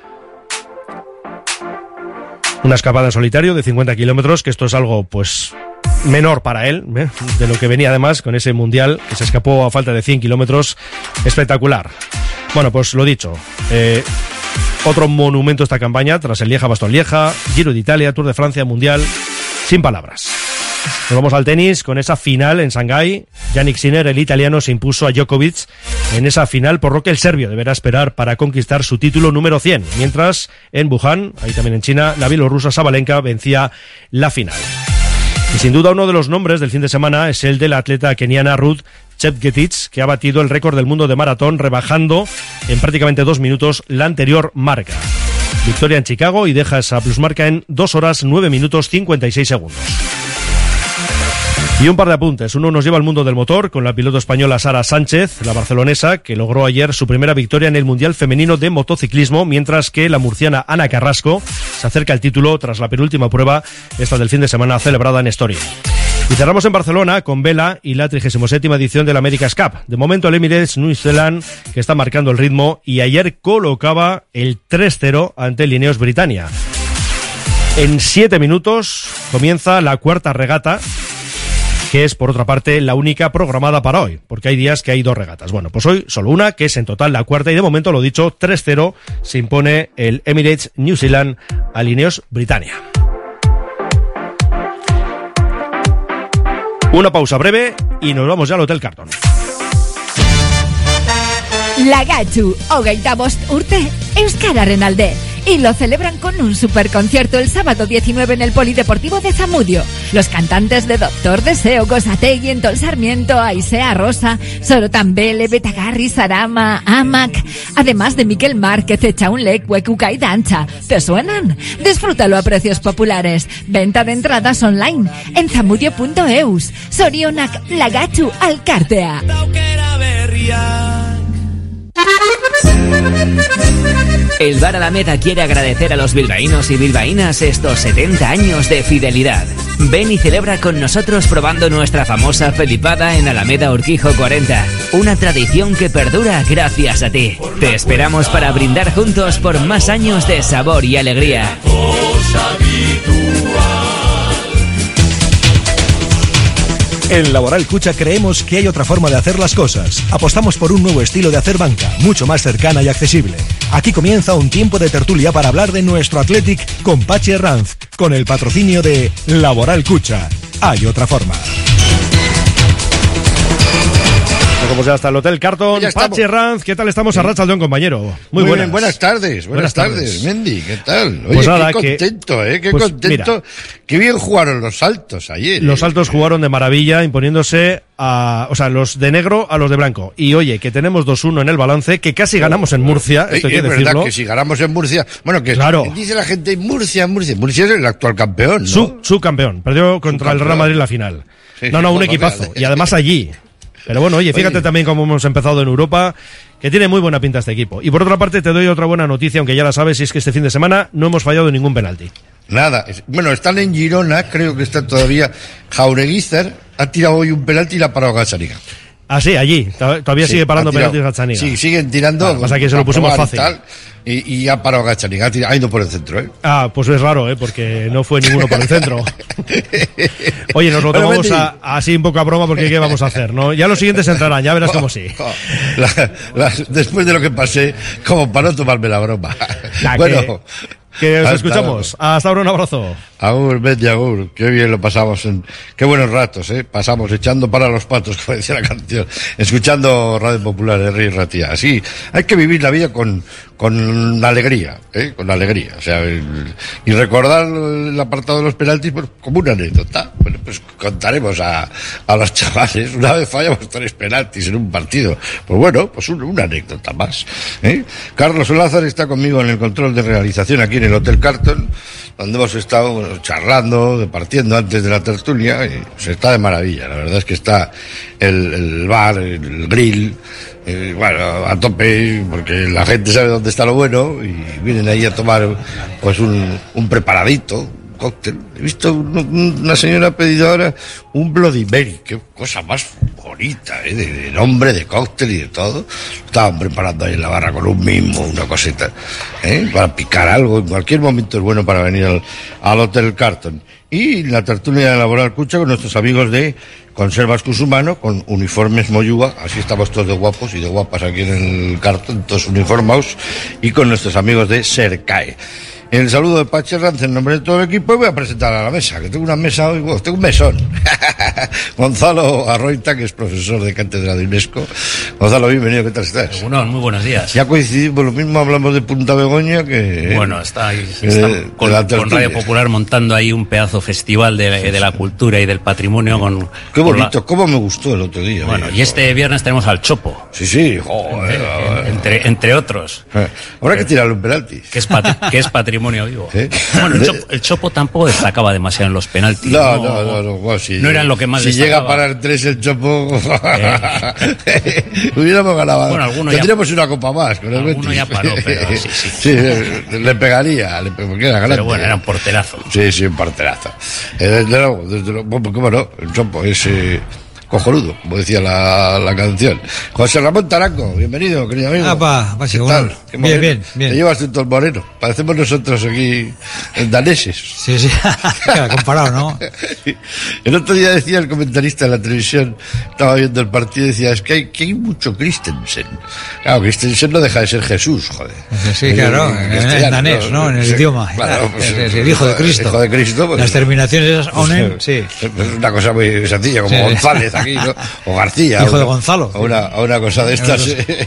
Una escapada en solitario de 50 kilómetros, que esto es algo, pues, menor para él, de lo que venía además con ese mundial, que se escapó a falta de 100 kilómetros, espectacular. Bueno, pues lo dicho, otro monumento esta campaña, tras el Lieja-Bastogne-Lieja, Giro de Italia, Tour de Francia, Mundial, sin palabras. Nos vamos al tenis con esa final en Shanghái. Jannik Sinner, el italiano, se impuso a Djokovic en esa final, por lo que el serbio deberá esperar para conquistar su título número 100. Mientras, en Wuhan, ahí también en China, la bielorrusa Sabalenka vencía la final. Y sin duda uno de los nombres del fin de semana es el de la atleta keniana Ruth Chepngetich, que ha batido el récord del mundo de maratón, rebajando en prácticamente 2 minutos la anterior marca. Victoria en Chicago y deja esa plusmarca en 2 horas 9 minutos 56 segundos. Y un par de apuntes. Uno nos lleva al mundo del motor con la piloto española Sara Sánchez, la barcelonesa, que logró ayer su primera victoria en el Mundial Femenino de Motociclismo, mientras que la murciana Ana Carrasco se acerca al título tras la penúltima prueba, esta del fin de semana celebrada en Estoril. Y cerramos en Barcelona con Vela y la 37ª edición del America's Cup. De momento el Emirates New Zealand, que está marcando el ritmo, y ayer colocaba el 3-0 ante el Ineos Britannia. En 7 minutos comienza la cuarta regata, que es, por otra parte, la única programada para hoy, porque hay días que hay 2 regatas. Bueno, pues hoy solo una, que es en total la cuarta, y de momento, lo dicho, 3-0 se impone el Emirates New Zealand al Ineos Britannia. Una pausa breve y nos vamos ya al Hotel Carton. Lagatxu, hogeita bost urte, euskararen alde. Y lo celebran con un superconcierto el sábado 19 en el Polideportivo de Zamudio. Los cantantes de Doctor Deseo, Gosategi, Entol Sarmiento, Aisea Rosa, Sorotan Bele, Betagarri, Sarama, Amac, además de Miquel Márquez, Echaunlec, Huecuca y Dancha. ¿Te suenan? Disfrútalo a precios populares. Venta de entradas online en zamudio.eus. Sorionak, Lagatxu, Alkartea. El Bar Alameda quiere agradecer a los bilbaínos y bilbaínas estos 70 años de fidelidad. Ven y celebra con nosotros probando nuestra famosa felipada en Alameda Urquijo 40. Una tradición que perdura gracias a ti. Te esperamos para brindar juntos por más años de sabor y alegría. En Laboral Cucha creemos que hay otra forma de hacer las cosas. Apostamos por un nuevo estilo de hacer banca, mucho más cercana y accesible. Aquí comienza un tiempo de tertulia para hablar de nuestro Athletic con Pachi Herranz, con el patrocinio de Laboral Cucha. Hay otra forma. Como ya hasta el Hotel Carton, Pachi Herranz, ¿qué tal estamos? Arrachaldeón, compañero. Muy buenas. Bien, buenas tardes, Mendy, ¿qué tal? Oye, pues nada, qué contento, qué pues contento. Mira, qué bien jugaron los Saltos ayer. Los Saltos jugaron de maravilla, imponiéndose los de negro a los de blanco. Y oye, que tenemos 2-1 en el balance, que casi ganamos en Murcia, esto hay que decirlo. Es verdad que si ganamos en Murcia, bueno, que claro. Dice la gente, Murcia es el actual campeón, ¿no? Su campeón, perdió contra el Real Madrid en la final. Sí, un equipazo, y además allí. Pero bueno, oye, fíjate también cómo hemos empezado en Europa, que tiene muy buena pinta este equipo. Y por otra parte te doy otra buena noticia, aunque ya la sabes, y es que este fin de semana no hemos fallado ningún penalti. Nada. Bueno, están en Girona, creo que está todavía Jaureguizar, ha tirado hoy un penalti y la ha parado Gazzaniga. Ah, sí, allí. Todavía sigue parando penaltis Gazzaniga. Sí, siguen tirando. Pasa que se lo pusimos fácil. Y ha parado Gazzaniga, ha ido por el centro, ¿eh? Ah, pues es raro, porque no fue ninguno por el centro. Oye, nos lo tomamos así un poco a broma porque ¿qué vamos a hacer, no? Ya los siguientes entrarán, ya verás cómo sí. Después de lo que pasé, como para no tomarme la broma. Bueno... Que os escuchamos. Hasta ahora, un abrazo. Agur, Betty, agur. Qué bien lo pasamos. Qué buenos ratos, pasamos echando para los patos, como decía la canción. Escuchando Radio Popular de Rey Ratía. Así, hay que vivir la vida con alegría, con alegría. O sea, y recordar el apartado de los penaltis pues, como una anécdota. Bueno, pues contaremos a los chavales. Una vez fallamos 3 penaltis en un partido. Pues bueno, pues una anécdota más. Carlos Lázaro está conmigo en el control de realización aquí en el Hotel Carton, donde hemos estado charlando, departiendo antes de la tertulia, y se está de maravilla. La verdad es que está el bar, el grill, a tope, porque la gente sabe dónde está lo bueno, y vienen ahí a tomar pues un preparadito, cóctel. He visto una señora ha pedido ahora un Bloody Mary, qué cosa más bonita, de nombre, de cóctel y de todo. Estaban preparando ahí en la barra con un mimo, una cosita, para picar algo. En cualquier momento es bueno para venir al Hotel Carton. Y la tertulia de Laboral Cucha con nuestros amigos de Conservas Cusumano, con uniformes Moyúa, así estamos todos de guapos y de guapas aquí en el Carton, todos uniformados, y con nuestros amigos de Sercae. El saludo de Pachi Herranz en nombre de todo el equipo y voy a presentar a la mesa, que tengo una mesa hoy, tengo un mesón. Gonzalo Arroita, que es profesor de cátedra de UNESCO. Gonzalo, bienvenido, ¿qué tal estás? Bueno, muy buenos días. Ya coincidimos, lo mismo hablamos de Punta Begoña que... Bueno, está con Radio Popular montando ahí un pedazo festival de la cultura y del patrimonio con... Qué bonito, cómo me gustó el otro día. Bueno, y este viernes tenemos al Chopo. Sí, joder. Entre otros. Habrá que tirarle un penalti. Que es patrimonio vivo. Bueno, el Chopo tampoco destacaba demasiado en los penaltis. No. Bueno, no eran lo que más destacaba. Si llega a parar 3 el Chopo, hubiéramos ganado. Bueno, tendríamos una copa más. Con el alguno ya paró, pero sí. Sí, le pegaría, porque era grande. Pero bueno, era un porterazo. Sí, un porterazo. Desde luego, ¿cómo no? El Chopo es... cojonudo, como decía la canción. José Ramón Taranco, bienvenido, querido amigo. ¿Qué tal? Bien. Te llevas tú todo el moreno. Parecemos nosotros aquí daneses. Sí. Claro, comparado, ¿no? El otro día decía el comentarista de la televisión, estaba viendo el partido y decía, es que hay mucho Christensen. Claro, Christensen no deja de ser Jesús, joder. Sí, claro, en danés, ¿no? En el idioma. Claro, pues, el Hijo de Cristo. Hijo de Cristo. Pues, las terminaciones onen, sí. Es una cosa muy sencilla, como González aquí, ¿no? O García. Hijo de Gonzalo. O una cosa de estas.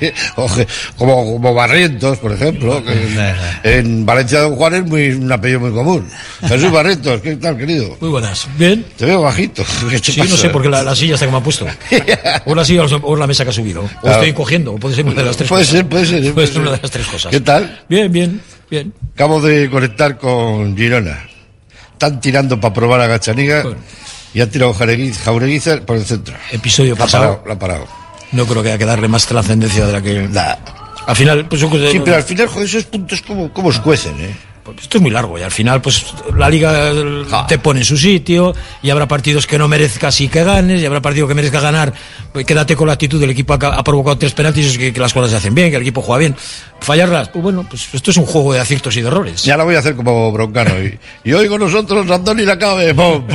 como Barrientos, por ejemplo. Que en Valencia de Don Juan es un apellido muy común. Jesús Barrientos, ¿qué tal, querido? Muy buenas. Bien. Te veo bajito. Sí, no sé, porque la silla está que me ha puesto. O la silla o la mesa que ha subido. O estoy cogiendo, o puede ser una de las tres cosas. Puede ser una de las tres cosas. ¿Qué tal? Bien. Acabo de conectar con Girona. Están tirando para probar a Gazzaniga. Bueno. Y ha tirado Jaureguizar por el centro. Episodio pasado. La ha parado. No creo que haya que darle más trascendencia de la que... Nah. Al final, pues... Sí, pero al final, joder, esos puntos como escuecen, pues esto es muy largo y al final pues la liga te pone en su sitio y habrá partidos que no merezcas y que ganes y habrá partidos que merezcas ganar, pues quédate con la actitud del equipo ha provocado 3 penaltis, que las cosas se hacen bien, que el equipo juega bien. Fallarlas, pues bueno, pues esto es un juego de aciertos y de errores. Ya la voy a hacer como Broncano y hoy con nosotros Andoni la cabe.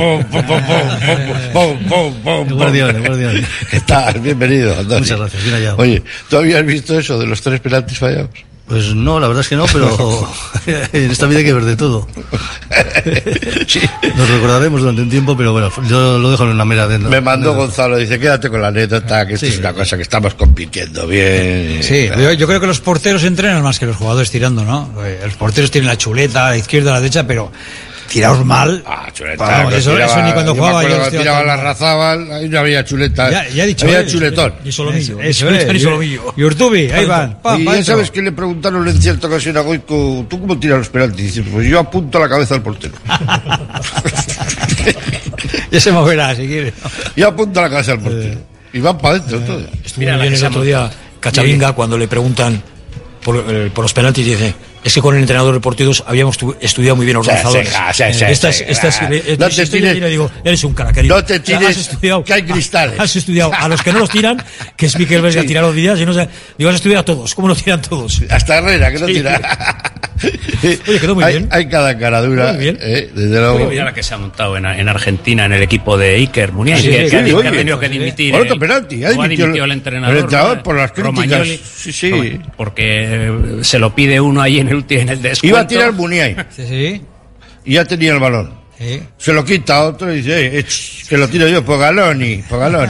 Guardián. Estás bienvenido, Andoni. Muchas gracias, bien hallado. Oye, ¿tú habías visto eso de los 3 penaltis fallados? Pues no, la verdad es que no, pero en esta vida hay que ver de todo. Sí. Nos recordaremos durante un tiempo, pero bueno, yo lo dejo en una mera adenda. Me mandó Gonzalo, dice, quédate con la anécdota, que esto es una cosa que estamos compitiendo bien. Sí, yo creo que los porteros entrenan más que los jugadores tirando, ¿no? Los porteros tienen la chuleta, a la izquierda, a la derecha, pero tiraos mal. Chuleta. Eso ni cuando jugaba yo. Tiraba la Razábal, ahí no había chuleta. Ya he dicho. Había chuletón. Y Solomillo. Eso es. Y Solomillo. Y Urtubi, ahí van. Y ya sabes que le preguntaron en cierta ocasión a Goico, ¿tú cómo tiras los penaltis? Dice, pues yo apunto a la cabeza del portero. Ya se moverá, si quiere. Yo apunto a la cabeza del portero. Y van para adentro todo. Mira, bien el otro día Cachavinga, cuando le preguntan por los penaltis, dice, es que con el entrenador de partidos habíamos estudiado muy bien los lanzadores. No te tires, digo, eres un cara, querido. No te tires, que hay cristales. Has estudiado a los que no los tiran, que es Miquel Vesga, tirar los días, y no sé, digo, has estudiado a todos, ¿cómo los tiran todos? Hasta Herrera, que no tira. Oye, quedó muy bien. Hay cada caradura, desde luego. Mira la que se ha montado en Argentina, en el equipo de Iker Muniain, que ha tenido que dimitir. Por otro penalti, ha dimitido el entrenador. Por las críticas. Sí. Porque se lo pide uno ahí en el descuento. Iba a tirar Muniain. Sí. Y ya tenía el balón. Sí. Se lo quita a otro y dice, que lo tiro yo, por Galoni.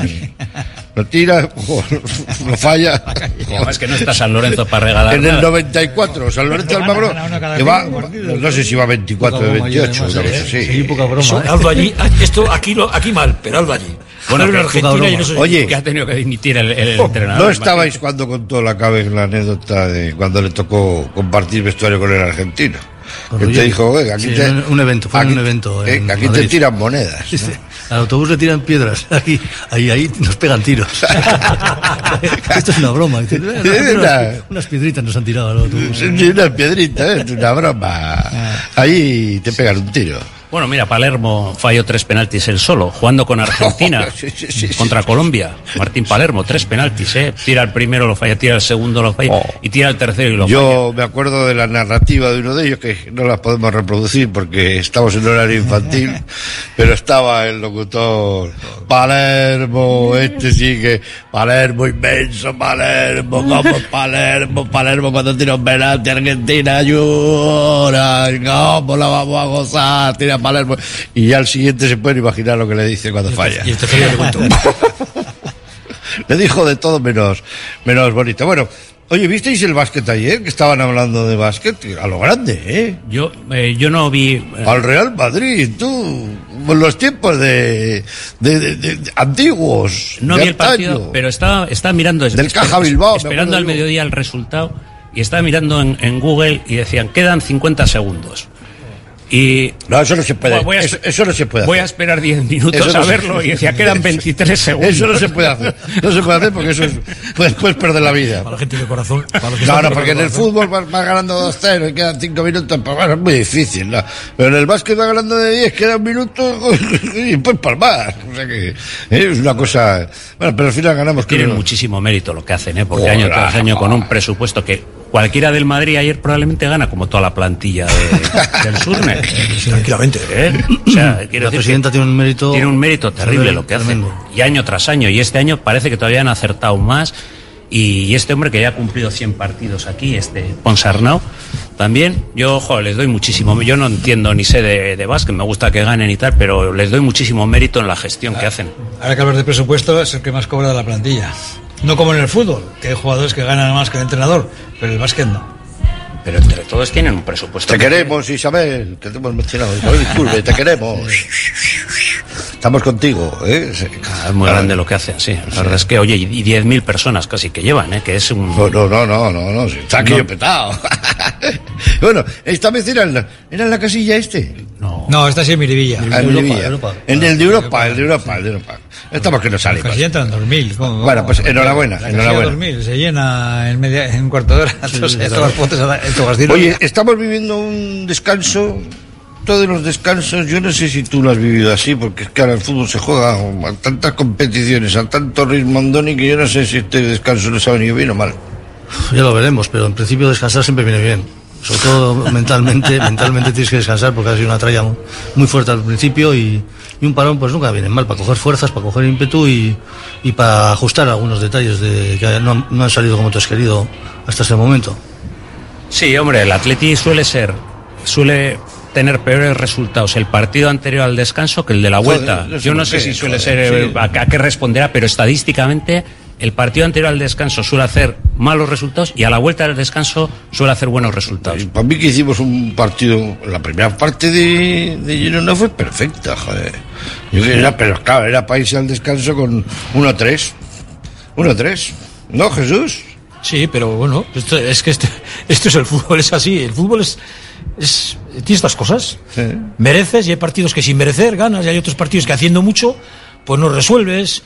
Lo tira, lo falla. Es que no está San Lorenzo para regalar. En el 94, San Lorenzo de Almagro, que va, no sé si va 24 de 28, sí, poca broma. Aldo allí, esto aquí mal, pero Aldo allí. Bueno, en Argentina y no sé. Oye, que ha tenido que dimitir el entrenador. ¿No estabais cuando contó la Cabe en la anécdota de cuando le tocó compartir vestuario con el argentino? Que te dijo, oiga, aquí un evento, fue un evento. Aquí te tiran monedas. Sí. Al autobús le tiran piedras, ahí nos pegan tiros. Esto es una broma. Unas piedritas nos han tirado al autobús. Sí, unas piedritas, es una broma. Ahí te pegan un tiro. Bueno, mira, Palermo falló 3 penaltis él solo, jugando con Argentina, contra Colombia. Martín Palermo, 3 penaltis, Tira el primero, lo falla, tira el segundo, lo falla, y tira el tercero y lo falla. Yo me acuerdo de la narrativa de uno de ellos, que no las podemos reproducir porque estamos en horario infantil, pero estaba el locutor, Palermo, Palermo inmenso, Palermo, como Palermo cuando tira un penalti, Argentina llora, ¿cómo la vamos a gozar? Tira Palermo, y ya al siguiente se puede imaginar lo que le dice cuando falla. Y el tercero le cuento. Le dijo de todo menos bonito. Bueno, oye, ¿visteis el básquet ayer? Que estaban hablando de básquet a lo grande, Yo no vi... Al Real Madrid, tú, en los tiempos de antiguos. No vi el partido, pero estaba mirando... Del Caja Bilbao. Esperando al mediodía el resultado, y estaba mirando en Google y decían, quedan 50 segundos. Y no, eso no se puede. Eso no se puede. Voy a esperar 10 minutos a verlo y decía, quedan 23 segundos. Eso no se puede hacer. No se puede hacer porque eso puedes perder la vida. Para la gente de corazón. No, porque en el fútbol vas ganando 2-0 y quedan 5 minutos. Pues bueno, es muy difícil, ¿no? Pero en el básquet va ganando de 10, queda un minuto y pues palmar. O sea que es una cosa. Bueno, pero al final ganamos. Tienen muchísimo mérito lo que hacen, porque año tras año con un presupuesto que cualquiera del Madrid ayer probablemente gana, como toda la plantilla del Surne. Tranquilamente. O sea, la presidenta tiene un mérito terrible lo que hace. Y año tras año. Y este año parece que todavía han acertado más. Y este hombre que ya ha cumplido 100 partidos aquí, Ponsarnau, también, yo, les doy muchísimo. Yo no entiendo ni sé de básquet, me gusta que ganen y tal, pero les doy muchísimo mérito en la gestión que hacen. Ahora que hablas de presupuesto, es el que más cobra de la plantilla. No como en el fútbol, que hay jugadores que ganan más que el entrenador, pero el básquet no. Pero entre todos tienen un presupuesto. Te queremos, Isabel, que te hemos mencionado. Disculpe, te queremos. Estamos contigo, Es muy grande lo que hacen, sí. La verdad es que, oye, y 10.000 personas casi que llevan, que es un... No. Está aquello petado. Bueno, esta vez era en la casilla No, esta sí es Miribilla. Europa. En el de Europa. Estamos que no sale. Casi entran 2000. Bueno, pues enhorabuena. 2000, se llena en un cuarto de hora. Oye, estamos viviendo un descanso. Todos los descansos, yo no sé si tú lo has vivido así, porque es que ahora el fútbol se juega a tantas competiciones, a tanto ritmo, Andoni, que yo no sé si este descanso les ha venido bien o mal. Ya lo veremos, pero en principio descansar siempre viene bien. Sobre todo mentalmente tienes que descansar porque ha sido una tralla muy fuerte al principio y un parón pues nunca viene mal, para coger fuerzas, para coger ímpetu y para ajustar algunos detalles que no han salido como tú has querido hasta este momento. Sí, hombre, el Atleti suele tener peores resultados el partido anterior al descanso que el de la vuelta. Yo no sé si suele ser a qué responderá, pero estadísticamente el partido anterior al descanso suele hacer malos resultados y a la vuelta del descanso suele hacer buenos resultados. Para mí que hicimos un partido, la primera parte de Girona fue perfecta, joder. Pero claro, era para irse al descanso con 1-3. 1-3. ¿No, Jesús? Sí, pero bueno, esto es el fútbol, es así. El fútbol tiene estas cosas. Sí. Mereces y hay partidos que sin merecer ganas y hay otros partidos que haciendo mucho pues no resuelves.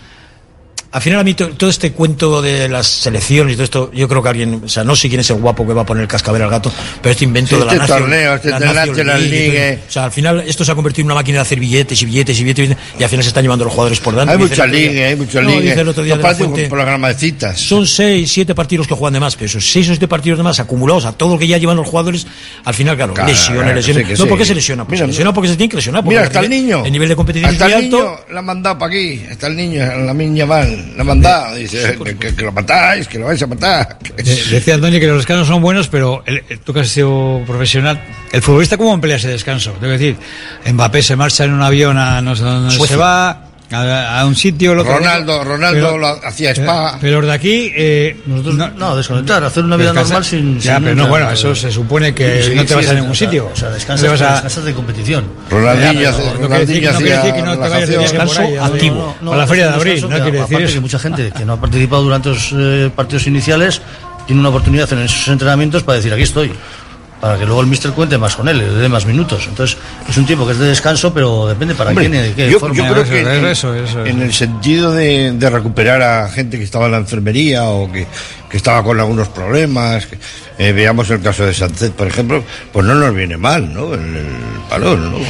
Al final a mí todo este cuento de las selecciones y todo esto, yo creo que alguien, o sea, no sé quién es el guapo que va a poner el cascabel al gato, pero este invento de la National League, o sea, al final esto se ha convertido en una máquina de hacer billetes y al final se están llevando los jugadores por delante. Hay mucha liga. Dice el otro día un programa de citas. Son 6, 7 partidos que juegan de más, pero esos 6 o 7 partidos de más acumulados a todo lo que ya llevan los jugadores, al final, claro, lesiones. No, ¿por qué se lesiona? Pues se lesiona porque se tiene que lesionar. Mira, hasta el niño. El nivel de competitividad hasta el niño alto. la han mandado para aquí. Hasta el niño, la niña mal. La mandada, dice, que lo matáis, que lo vais a matar. Decía Antonio que los descansos son buenos, pero tú que has sido profesional, el futbolista, ¿cómo emplea ese descanso? Debo decir, Mbappé se marcha en un avión a no sé dónde se va, a un sitio. Ronaldo lo hacía spa. Pero los de aquí, nosotros desconectar, hacer una vida normal sin. Ya, pero no, bueno, eso se supone que no te vas a ningún sitio. O sea, descansas de competición. Ronaldinho hacía que no te vayas de descanso activo. A la feria de abril, no quiere decir eso. Que mucha gente que no ha participado durante los partidos iniciales tiene una oportunidad en esos entrenamientos para decir aquí estoy. Para que luego el míster cuente más con él, le dé más minutos. Entonces, es un tiempo que es de descanso, pero depende para quién y de qué forma. Yo creo que en el sentido de recuperar a gente que estaba en la enfermería o que estaba con algunos problemas, veamos el caso de Sánchez, por ejemplo, pues no nos viene mal, ¿no? El parón, ¿no?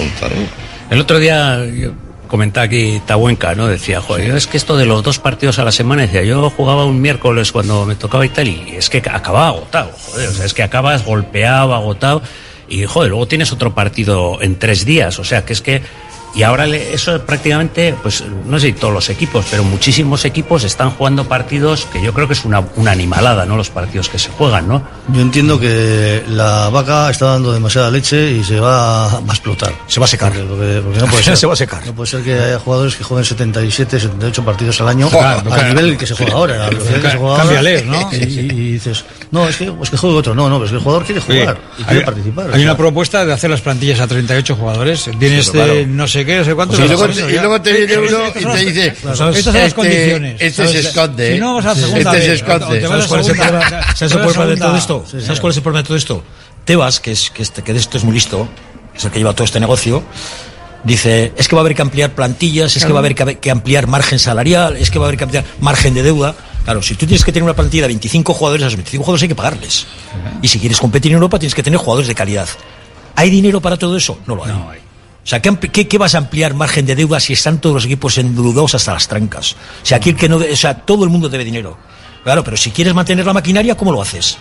El otro día comentaba aquí Tabuenca, ¿no? Decía, joder, es que esto de los 2 partidos a la semana, decía, yo jugaba un miércoles cuando me tocaba y tal, y es que acababa agotado, joder, o sea, es que acabas golpeado, agotado, y joder, luego tienes otro partido en 3 días, o sea, que es que, y ahora eso prácticamente, pues no sé si todos los equipos, pero muchísimos equipos están jugando partidos que yo creo que es una animalada, ¿no? Los partidos que se juegan, ¿no? Yo entiendo que la vaca está dando demasiada leche y se va a explotar. Se va a secar. Porque no puede ser. Se va a secar. No puede ser que haya jugadores que jueguen 77, 78 partidos al año al nivel que se juega ahora. Cámbiale, ¿no? Y dices, no, es que juegue otro. No, es que el jugador quiere jugar y quiere participar. Hay una propuesta de hacer las plantillas a 38 jugadores. Tienes no sé qué, no sé cuántos. Y luego te viene uno y te dice, estas son las condiciones. Este se esconde. Si no, vamos a la segunda vez. ¿Sabes cuál es el problema de todo esto? ¿Sabes cuál es el problema de todo esto? Tebas, que de esto es muy listo, es el que lleva todo este negocio, dice, es que va a haber que ampliar plantillas, es que va a haber que ampliar margen salarial, es que va a haber que ampliar margen de deuda. Claro, si tú tienes que tener una plantilla de 25 jugadores, a esos 25 jugadores hay que pagarles. Y si quieres competir en Europa, tienes que tener jugadores de calidad. ¿Hay dinero para todo eso? No lo hay. O sea, ¿qué vas a ampliar margen de deuda si están todos los equipos endeudados hasta las trancas? O sea, aquí todo el mundo debe dinero. Claro, pero si quieres mantener la maquinaria, ¿cómo lo haces?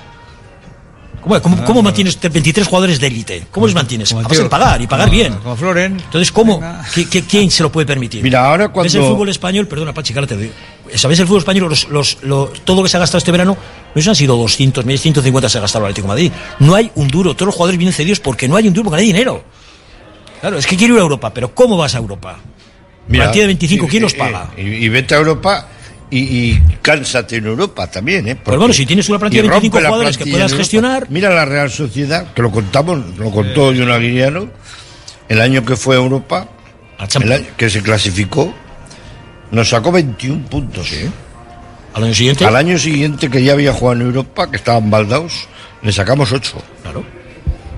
¿Cómo mantienes 23 jugadores de élite? ¿Cómo los mantienes? A base de pagar y pagar bien. Como Floren. Entonces, ¿cómo? ¿Quién se lo puede permitir? Mira, ahora cuando... ¿Ves el fútbol español? Perdona, Pachi, ahora te digo. ¿Sabéis el fútbol español? Todo lo que se ha gastado este verano, no han sido 200, 150 se ha gastado el Atlético de Madrid. No hay un duro. Todos los jugadores vienen cedidos porque no hay un duro, porque no hay dinero. Claro, es que quiero ir a Europa, pero ¿cómo vas a Europa? Mira, partida de 25, ¿quién los paga? Y vete a Europa y cánsate en Europa también, Pues bueno, si tienes una plantilla de 25 jugadores que puedas gestionar... Mira la Real Sociedad, que lo contó John Aguiriano, el año que fue a Europa, que se clasificó, nos sacó 21 puntos. ¿Al año siguiente? Al año siguiente, que ya había jugado en Europa, que estaban baldados, le sacamos 8. Claro.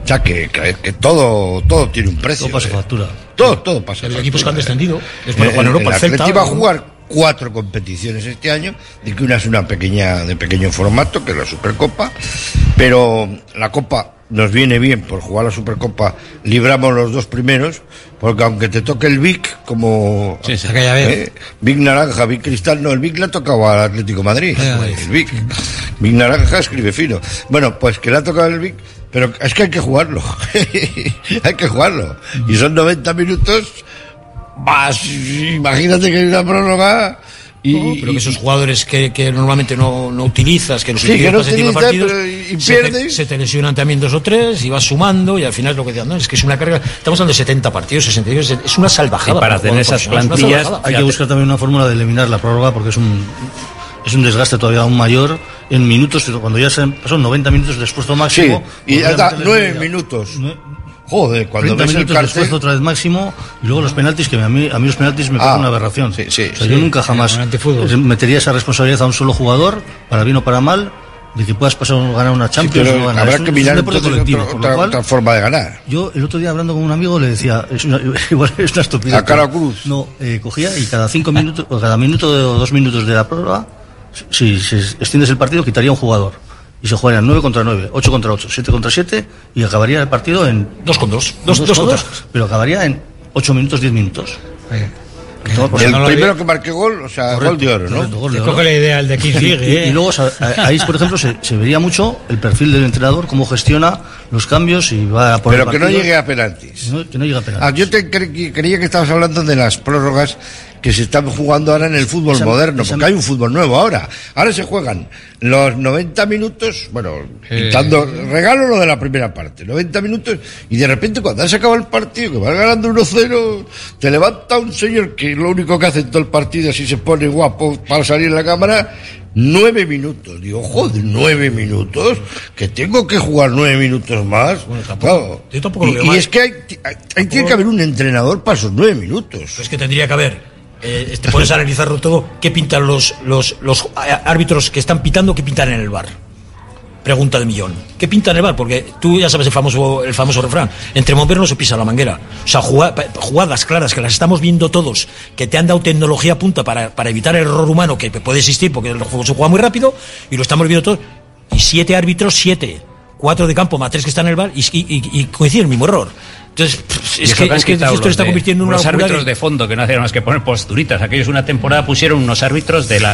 O sea, que todo tiene un precio. Todo pasa factura. Todo pasa. Los equipos que han descendido, después juegan Europa, el Atleti va a jugar 4 competiciones este año, de que una es una de pequeño formato, que es la Supercopa, pero la Copa nos viene bien por jugar la Supercopa, libramos los 2 primeros, porque aunque te toque el Vic, como aquella vez. Vic naranja, Vic cristal, no, el Vic le ha tocado al Atlético de Madrid, el Vic naranja escribe fino. Bueno, pues que le ha tocado el Vic, pero es que hay que jugarlo. Hay que jugarlo. Y son 90 minutos más, imagínate que hay una prórroga. Pero que esos jugadores que normalmente no utilizas, que los utilizas para ese tipo de partidos, se te lesionan también 2 o 3 y vas sumando, y al final es lo que decían, no, es que es una carga, estamos hablando de 70 partidos, 62, es una salvajada. Y para tener esas plantillas hay que buscar también una fórmula de eliminar la prórroga, porque es un desgaste todavía aún mayor en minutos, cuando ya son 90 minutos de esfuerzo máximo. Sí, y hasta 9 minutos. Joder, cuando ves el cartel, de esfuerzo otra vez máximo, y luego los penaltis, que a mí los penaltis me parecen una aberración. Yo nunca jamás metería esa responsabilidad a un solo jugador, para bien o para mal, de que puedas ganar una Champions. Pero habrá que mirar otra forma de ganar. Yo el otro día, hablando con un amigo, le decía, igual es una estupidez. A cara cruz. No, cogía y cada 5 minutos, o cada minuto o 2 minutos de la prórroga, si extiendes el partido, quitaría un jugador. Y se jugarían 9 contra 9, 8 contra 8, 7 contra 7, y acabaría el partido en 2 con 2, 2 contra 2, pero acabaría en 8 minutos, 10 minutos. El primero que marque gol, o sea, gol de oro, ¿no? Coge la idea el de Kings League. Y luego ahí, por ejemplo, se vería mucho el perfil del entrenador, cómo gestiona los cambios y va a poner. Pero que no llegue a penaltis. Que no llegue a penaltis. Yo creía que estabas hablando de las prórrogas que se están jugando ahora en el fútbol moderno, porque hay un fútbol nuevo ahora. Ahora se juegan los 90 minutos, bueno, quitando, regalo lo de la primera parte, 90 minutos, y de repente cuando has acabado el partido, que vas ganando 1-0, te levanta un señor que lo único que hace en todo el partido, así se pone guapo para salir en la cámara, 9 minutos. Digo, joder, 9 minutos, que tengo que jugar 9 minutos más. Bueno, tampoco, yo tampoco lo veo mal. Es que tiene que haber un entrenador para esos 9 minutos. Pues es que tendría que haber. Te puedes analizarlo todo. ¿Qué pintan los árbitros que están pitando? ¿Qué pintan en el VAR? Pregunta de millón. ¿Qué pintan en el VAR? Porque tú ya sabes el famoso refrán: entre bomberos no se pisa la manguera. O sea, jugadas claras que las estamos viendo todos, que te han dado tecnología punta para evitar el error humano que puede existir, porque el juego se juega muy rápido, y lo estamos viendo todos. Y 7 árbitros, 7, 4 de campo más 3 que están en el VAR, y coincide el mismo error. Entonces, es que esto está convirtiendo en una locura. Los árbitros de fondo, que no hacían más que poner posturitas. Aquellos una temporada pusieron unos árbitros de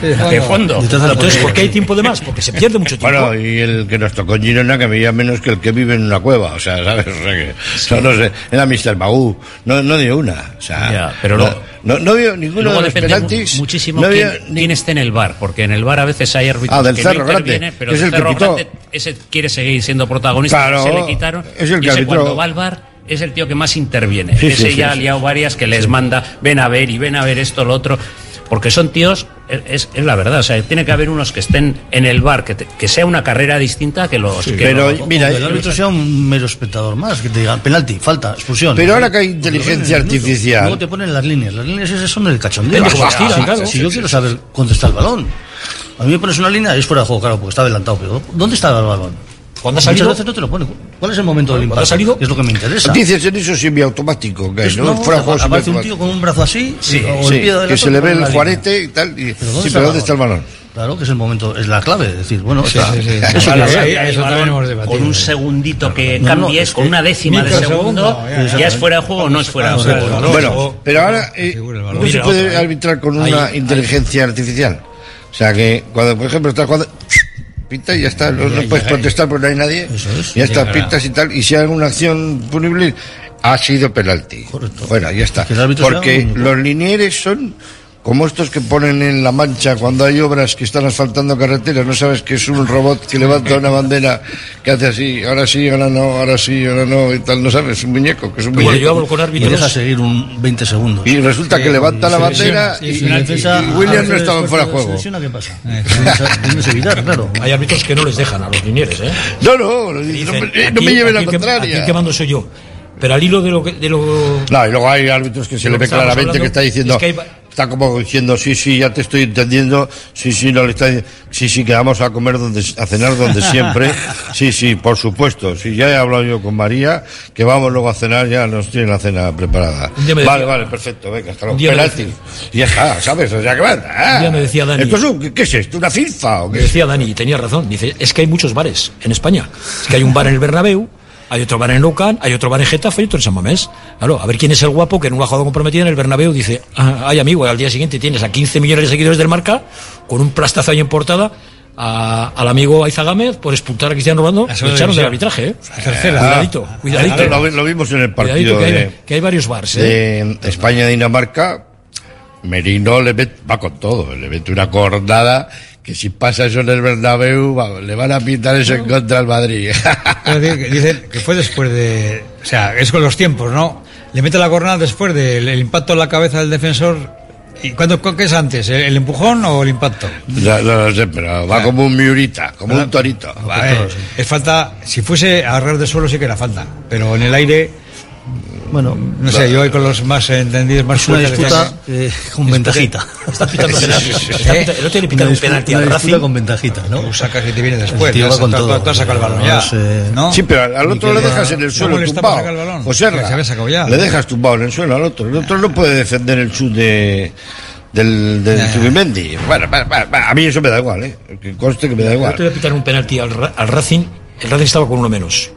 fondo. Entonces, ¿por qué hay tiempo de más? Porque se pierde mucho tiempo. Bueno, y el que nos tocó en Girona, que veía menos que el que vive en una cueva. O sea, ¿sabes? No sé, era Mr. Magú. No dio una. O sea, ya, pero no vio ninguno de los penaltis. Muchísimo quién esté en el VAR, porque en el VAR a veces hay árbitros del que Cerro no intervienen, pero es el Cerro Grande, ese quiere seguir siendo protagonista. Claro, se le quitaron. Es el que ese cuando va al VAR es el tío que más interviene. Ha liado varias que les manda, ven a ver esto, lo otro, porque son tíos, es la verdad, o sea, tiene que haber unos que estén en el VAR, que sea una carrera distinta que los... mira, el árbitro sea un mero espectador más, que te digan penalti, falta, expulsión. Pero ahora que hay inteligencia artificial... Luego te ponen las líneas esas son del cachondeo. Si yo quiero saber dónde está el balón, a mí me pones una línea y es fuera de juego, claro, porque está adelantado, pero ¿dónde está el balón? Cuando ha salido, muchas veces no te lo pone. ¿Cuál es el momento del impacto? ¿Ha salido? Es lo que me interesa. Dices en eso semiautomático, que no fuera juego aparece un tío con un brazo así, o el pie de que se le ve el juanete y tal, pero ¿dónde está el balón? Claro, que es el momento, es la clave, es decir, bueno, eso también hemos debatido. Con un segundito que cambies, con una décima de segundo, ya es fuera de juego o no es fuera de juego. Bueno, pero ahora no se puede arbitrar con una inteligencia artificial. O sea que cuando, por ejemplo, estás jugando, pinta y ya está, no puedes protestar porque no hay nadie, ya está, pintas y tal, y si hay alguna acción punible, ha sido penalti. Correcto. Bueno, ya está. Porque los linieres son como estos que ponen en La Mancha cuando hay obras que están asfaltando carreteras, no sabes que es un robot que levanta una bandera que hace así, ahora sí, ahora no, y tal, no sabes, un muñeco, que es un muñeco. Yo hablo con árbitros. Y deja seguir 20 segundos. Y resulta que levanta la bandera y William no estaba fuera de juego. ¿Qué pasa? Tienes que evitar, claro. Hay árbitros que no les dejan a los linieres, ¿eh? No me lleve la contraria. Aquí el que mando soy yo. Pero al hilo de lo... No, y luego hay árbitros que se le ve claramente que está diciendo... está como diciendo, sí, ya te estoy entendiendo, sí, no le está diciendo, sí, que vamos a comer a cenar donde siempre, sí, por supuesto, sí, ya he hablado yo con María, que vamos luego a cenar, ya nos tiene la cena preparada. Vale, perfecto, venga, hasta luego, penalti, y ya está, ¿sabes? O sea, que van, Ya me decía Dani. ¿Qué es esto? ¿Una FIFA o qué? Me decía Dani, y tenía razón, dice, es que hay muchos bares en España, es que hay un bar en el Bernabéu, hay otro bar en Nou Camp, hay otro bar en Getafe y otro en San Mamés. Claro, a ver quién es el guapo que en una jugada comprometida en el Bernabéu dice, ay amigo, y al día siguiente tienes a 15 millones de seguidores del Marca con un plastazo ahí en portada al amigo Aiza Gámez por expulsar a Cristiano Ronaldo y echaron del arbitraje, Cuidadito. Lo vimos en el partido que hay varios bars, de España-Dinamarca. Merino va con todo, le mete una cornada que si pasa eso en el Bernabéu le van a pintar eso en contra del Madrid. Dicen que fue después de... O sea, es con los tiempos, ¿no? Le mete la cornada después del impacto en la cabeza del defensor. ¿Y qué es antes? ¿El empujón o el impacto? No sé, pero va como un miurita, como un torito. Es falta... Si fuese a ras de suelo sí que era falta, pero en el aire... Bueno, no sé, yo voy con los más entendidos, más suaves. Una disputa con ventajita. Está pitando penalti. El otro le pitaron un penalti al Racing con ventajita, ¿no? Tú sacas y te viene después. Tú has sacado el balón ya, ¿no? Sí, pero al otro le dejas en el suelo tumbado. José le dejas tumbado en el suelo al otro. El otro no puede defender el chut del Zubimendi. Bueno, a mí eso me da igual, que conste que me da igual. El otro le pitaron un penalti al Racing, el Racing estaba con uno menos.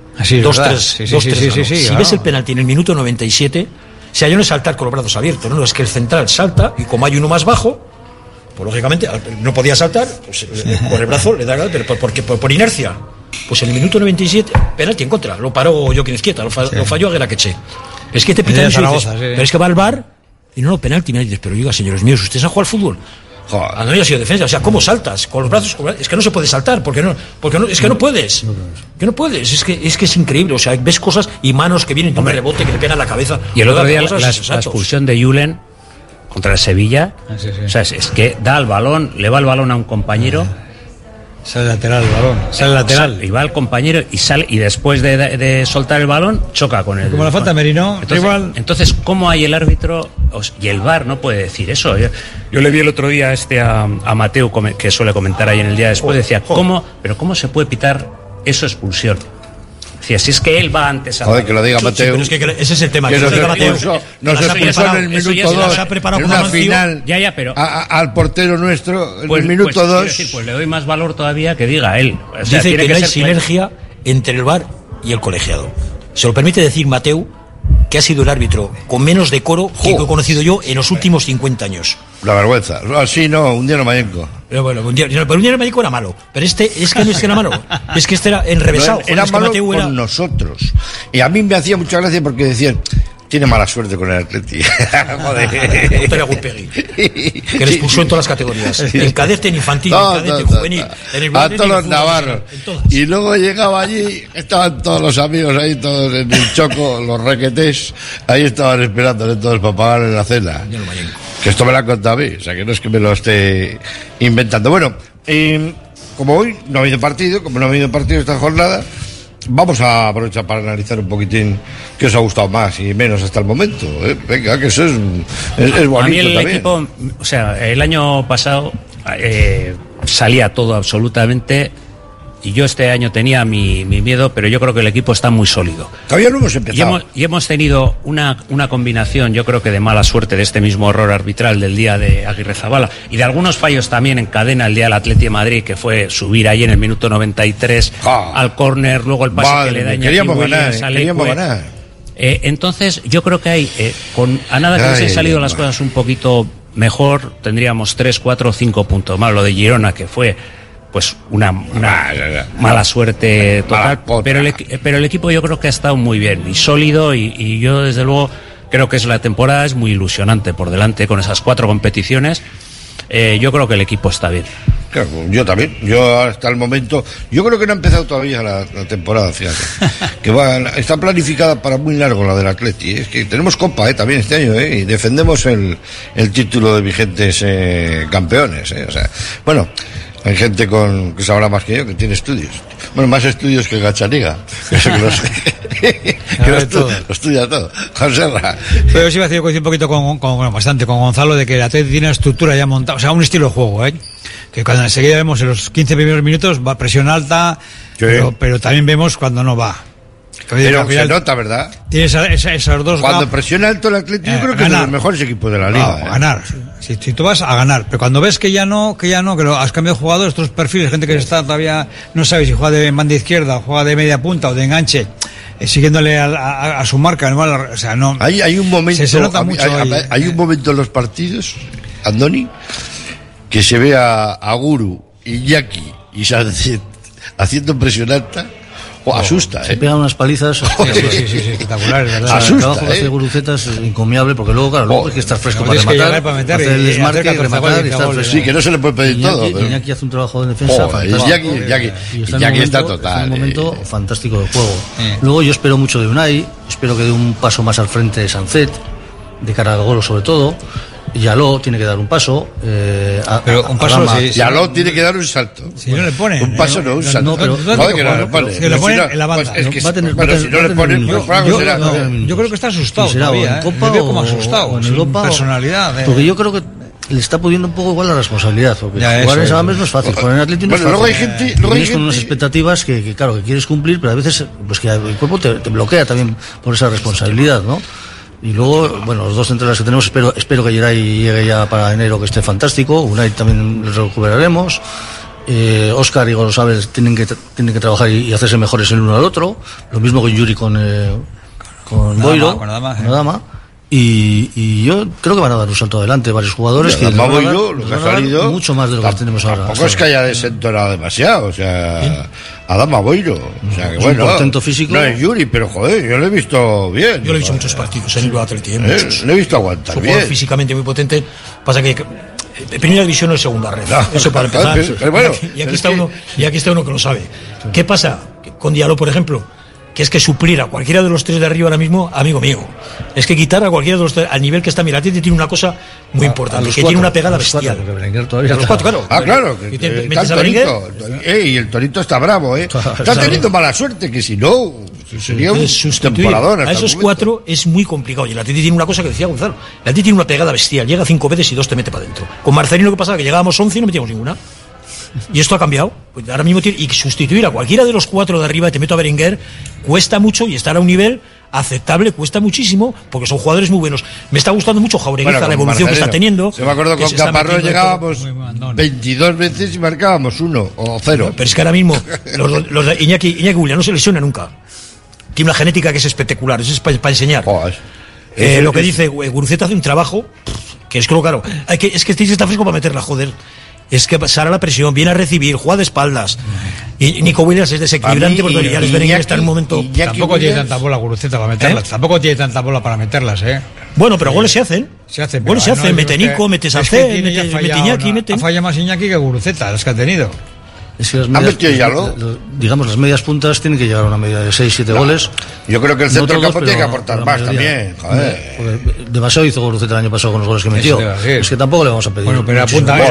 2-3. Si ves el penalti en el minuto 97, si hay uno saltar con los brazos abiertos, no es que el central salta y como hay uno más bajo, pues lógicamente no podía saltar, pues con el brazo le da, pero por inercia. Pues en el minuto 97, penalti en contra, lo paró Joaquín Izquierda, lo falló Agueraqueche. Es que te pitan eso, pero es que va al VAR y no, penalti, me dices, pero oiga, señores míos, ¿ustedes han jugado al fútbol? No había sido defensa, o sea, ¿cómo saltas? Con los brazos, es que no se puede saltar, porque no, es que no puedes, es que es increíble, o sea, ves cosas y manos que vienen con un rebote que le pegan la cabeza. Y el otro día la expulsión de Julen contra el Sevilla, o sea, es que da el balón, le va el balón a un compañero. Sale lateral el balón, sale lateral. Y va el compañero y sale, y después de soltar el balón, choca con él. Como la falta Merino, entonces, ¿cómo hay el árbitro? Y el VAR no puede decir eso. Yo le vi el otro día a Mateu, que suele comentar ahí en el día después, decía, ¿cómo se puede pitar eso expulsión? Decía, si es que él va antes a... Joder, que lo diga Mateu. Pero es que ese es el tema. Que nos expulsó en el minuto 2, en una final, pero al portero nuestro, en el minuto 2. Pues le doy más valor todavía que diga él. O sea, dice que no hay sinergia entre el VAR y el colegiado. Se lo permite decir Mateu, que ha sido el árbitro con menos decoro que he conocido yo en los últimos 50 años. La vergüenza. Así no, un día no mayenco. Pero bueno, un día no mayenco era malo. Pero es que no era malo. Es que este era enrevesado. No, era malo con nosotros. Y a mí me hacía mucha gracia porque decían, tiene mala suerte con el Atleti. Joder. Que les puso en todas las categorías. En cadete, en infantil, en cadete, en juvenil. A todos los navarros. Y luego llegaba allí, estaban todos los amigos ahí, todos en el choco, los requetés. Ahí estaban esperándole todos para pagar en la cena. Que esto me lo han contado a mí, o sea que no es que me lo esté inventando. Bueno, como hoy no ha habido partido, esta jornada, vamos a aprovechar para analizar un poquitín qué os ha gustado más y menos hasta el momento. Venga, que eso es bonito. A mí el también. Equipo, o sea, el año pasado salía todo absolutamente. Y yo este año tenía mi miedo, pero yo creo que el equipo está muy sólido. Todavía no hemos empezado. Y hemos tenido una combinación, yo creo que de mala suerte, de este mismo error arbitral del día de Aguirrezabala y de algunos fallos también en cadena el día del Atleti de Madrid, que fue subir ahí en el minuto 93 al córner, luego el pase que le da queríamos ganar. Entonces yo creo que hay, a nada que les han salido las cosas un poquito mejor, tendríamos 3, 4, 5 puntos más. Lo de Girona, que fue pues una mala suerte total, pero el equipo yo creo que ha estado muy bien y sólido y yo desde luego creo que la temporada es muy ilusionante por delante con esas 4 competiciones. Yo creo que el equipo está bien. Claro, yo también. Yo hasta el momento, yo creo que no ha empezado todavía la temporada, fíjate. Que está planificada para muy largo la del Atleti. Es que tenemos Copa también este año, y defendemos el título de vigentes campeones. O sea, bueno, Hay gente que sabrá más que yo, que tiene estudios. Bueno, más estudios que Gachaniga. Eso que lo estudia todo. Joserra. Pero yo sí me hacía un poquito bastante con Gonzalo, de que el Atleti tiene una estructura ya montada, o sea, un estilo de juego, que cuando enseguida vemos en los 15 primeros minutos va presión alta, sí. pero también vemos cuando no va. Pero se nota, ¿verdad? Tiene esos dos. Cuando presiona alto el Atlético, yo creo que es de los mejores equipos de la liga. Ganar. Si tú vas a ganar, pero cuando ves que ya no, que has cambiado de jugador, estos perfiles, gente que está todavía no sabe si juega de banda izquierda, o juega de media punta o de enganche, siguiéndole a su marca, ¿no? O sea, no. Hay un momento. Se nota mucho. Hay un momento en los partidos, Andoni, que se ve a Guru, Iñaki y Sánchez haciendo presión alta. Asusta, Se pegan unas palizas. Sí, espectaculares, ¿verdad? Asusta, el trabajo de Guruceta es encomiable, porque luego, claro, hay que estar fresco para rematar, hacer el desmarque, rematar y estar fresco. Sí, que no se le puede pedir todo. Iñaki hace un trabajo de defensa fantástico. Iñaki está total. Es un momento fantástico de juego. Luego yo espero mucho de Unai, espero que dé un paso más al frente de Sancet, de cara al gol sobre todo. Yaló tiene que dar un paso. Pero un paso. Yaló tiene que dar un salto. Si no le pone. Un paso no, un salto. No, pero que no le pone. Si le pone en la banda. Pero si no le pone, yo creo que está asustado. Será en Copa o como asustado. En Europa. Personalidad. Porque yo creo que le está pudiendo un poco igual la responsabilidad. Porque jugar en Salames no es fácil. Jugar en Atlético no es fácil. Luego hay gente. Vienes con unas expectativas que claro, que quieres cumplir, pero a veces pues que el cuerpo te bloquea también por esa responsabilidad, ¿no? Y luego, bueno, los dos centrales que tenemos, espero que Geray llegue ya para enero, que esté fantástico. Unai también lo recuperaremos. Óscar y González tienen que trabajar y hacerse mejores el uno al otro. Lo mismo con Yuri, con Boiro, con Adama. Y yo creo que van a dar un salto adelante varios jugadores que Boiro, lo que ha salido, mucho más de lo que tenemos ahora. Tampoco es que haya desentonado demasiado, o sea, Adama Boiro, o sea que es bueno, un portento físico. No es Yuri, pero joder, yo lo he visto bien. Yo lo he visto muchos partidos en el Atleti, muchos. Lo he visto aguantar bien. Jugador físicamente muy potente, pasa que primera división o segunda red. Eso para empezar. Bueno, y aquí está uno que lo sabe. ¿Qué pasa con Diallo, por ejemplo? Que es que suplir a cualquiera de los tres de arriba ahora mismo, amigo mío, es que quitar a cualquiera de los tres, al nivel que está Mirati, tiene una cosa muy importante, que tiene una pegada bestial. A los cuatro, claro. Claro, metes a Torito, y el Torito está bravo, está teniendo mala suerte, que si no, sería un temporador. A esos cuatro es muy complicado, y el Atleti tiene una cosa que decía Gonzalo, el Atleti tiene una pegada bestial, llega 5 veces y 2 te mete para adentro. Con Marcelino, ¿qué pasaba? Que llegábamos 11 y no metíamos ninguna. Y esto ha cambiado. Pues ahora mismo y sustituir a cualquiera de los 4 de arriba, te meto a Berenguer, cuesta mucho, y estar a un nivel aceptable cuesta muchísimo, porque son jugadores muy buenos. Me está gustando mucho Jaureguiza, la evolución que está teniendo. Yo me acuerdo que con Caparrós llegábamos 22 veces y marcábamos 1 o 0. Pero es que ahora mismo los de Iñaki Williams no se lesiona nunca. Tiene una genética que es espectacular, eso es para enseñar. Lo que dice Guruceta hace un trabajo que es claro, es que está fresco para meterla, joder. Es que pasará la presión, viene a recibir, juega de espaldas. Y Nico Williams es desequilibrante, porque ya les Berenguer está en un momento. Tampoco tiene tanta bola Guruceta para meterlas. Tampoco tiene tanta bola para meterlas, Bueno, pero goles se hacen. Goles se hacen, mete Nico, mete Sancet, mete Iñaki, mete. Ha fallado más Iñaki que Guruceta, las que ha tenido. Es que digamos, las medias puntas tienen que llegar a una media de 6-7 goles. Yo creo que el centro del campo tiene que aportar más también. Joder. Demasiado hizo Guruceta el año pasado con los goles que metió. Es que tampoco le vamos a pedir. Bueno, pero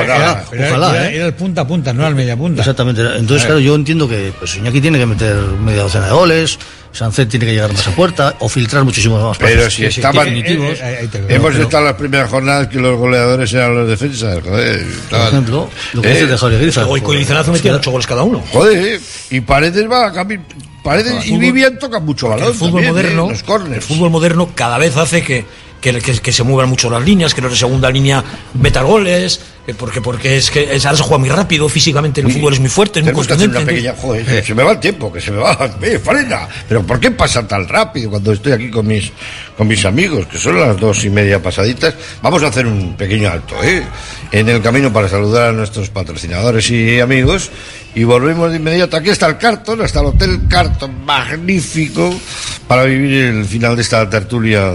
era el punta a punta, no al media punta. Exactamente. Entonces, claro, yo entiendo que pues Iñaki tiene que meter media docena de goles. Sancet tiene que llegar más a puerta o filtrar muchísimos más pases. Pero si estaban definitivos. Hemos estado en las primeras jornadas que los goleadores eran los defensas. Joder, por ejemplo, lo que dice de Jaureguiza. Hoy con Lizarazo metían 8 goles cada uno. Joder, y Paredes va a cambiar. Paredes y Vivian tocan mucho balón. El fútbol moderno cada vez hace que se muevan mucho las líneas, que los de segunda línea metan goles, porque es que ahora se juega muy rápido, físicamente el fútbol es muy fuerte, es muy contundente. Se me va el tiempo, que se me va, frena. Pero ¿por qué pasa tan rápido cuando estoy aquí con mis amigos, que son las 2:30 pasaditas? Vamos a hacer un pequeño alto, en el camino para saludar a nuestros patrocinadores y amigos, y volvemos de inmediato. Aquí está el Carton, hasta el Hotel Carton, magnífico, para vivir el final de esta tertulia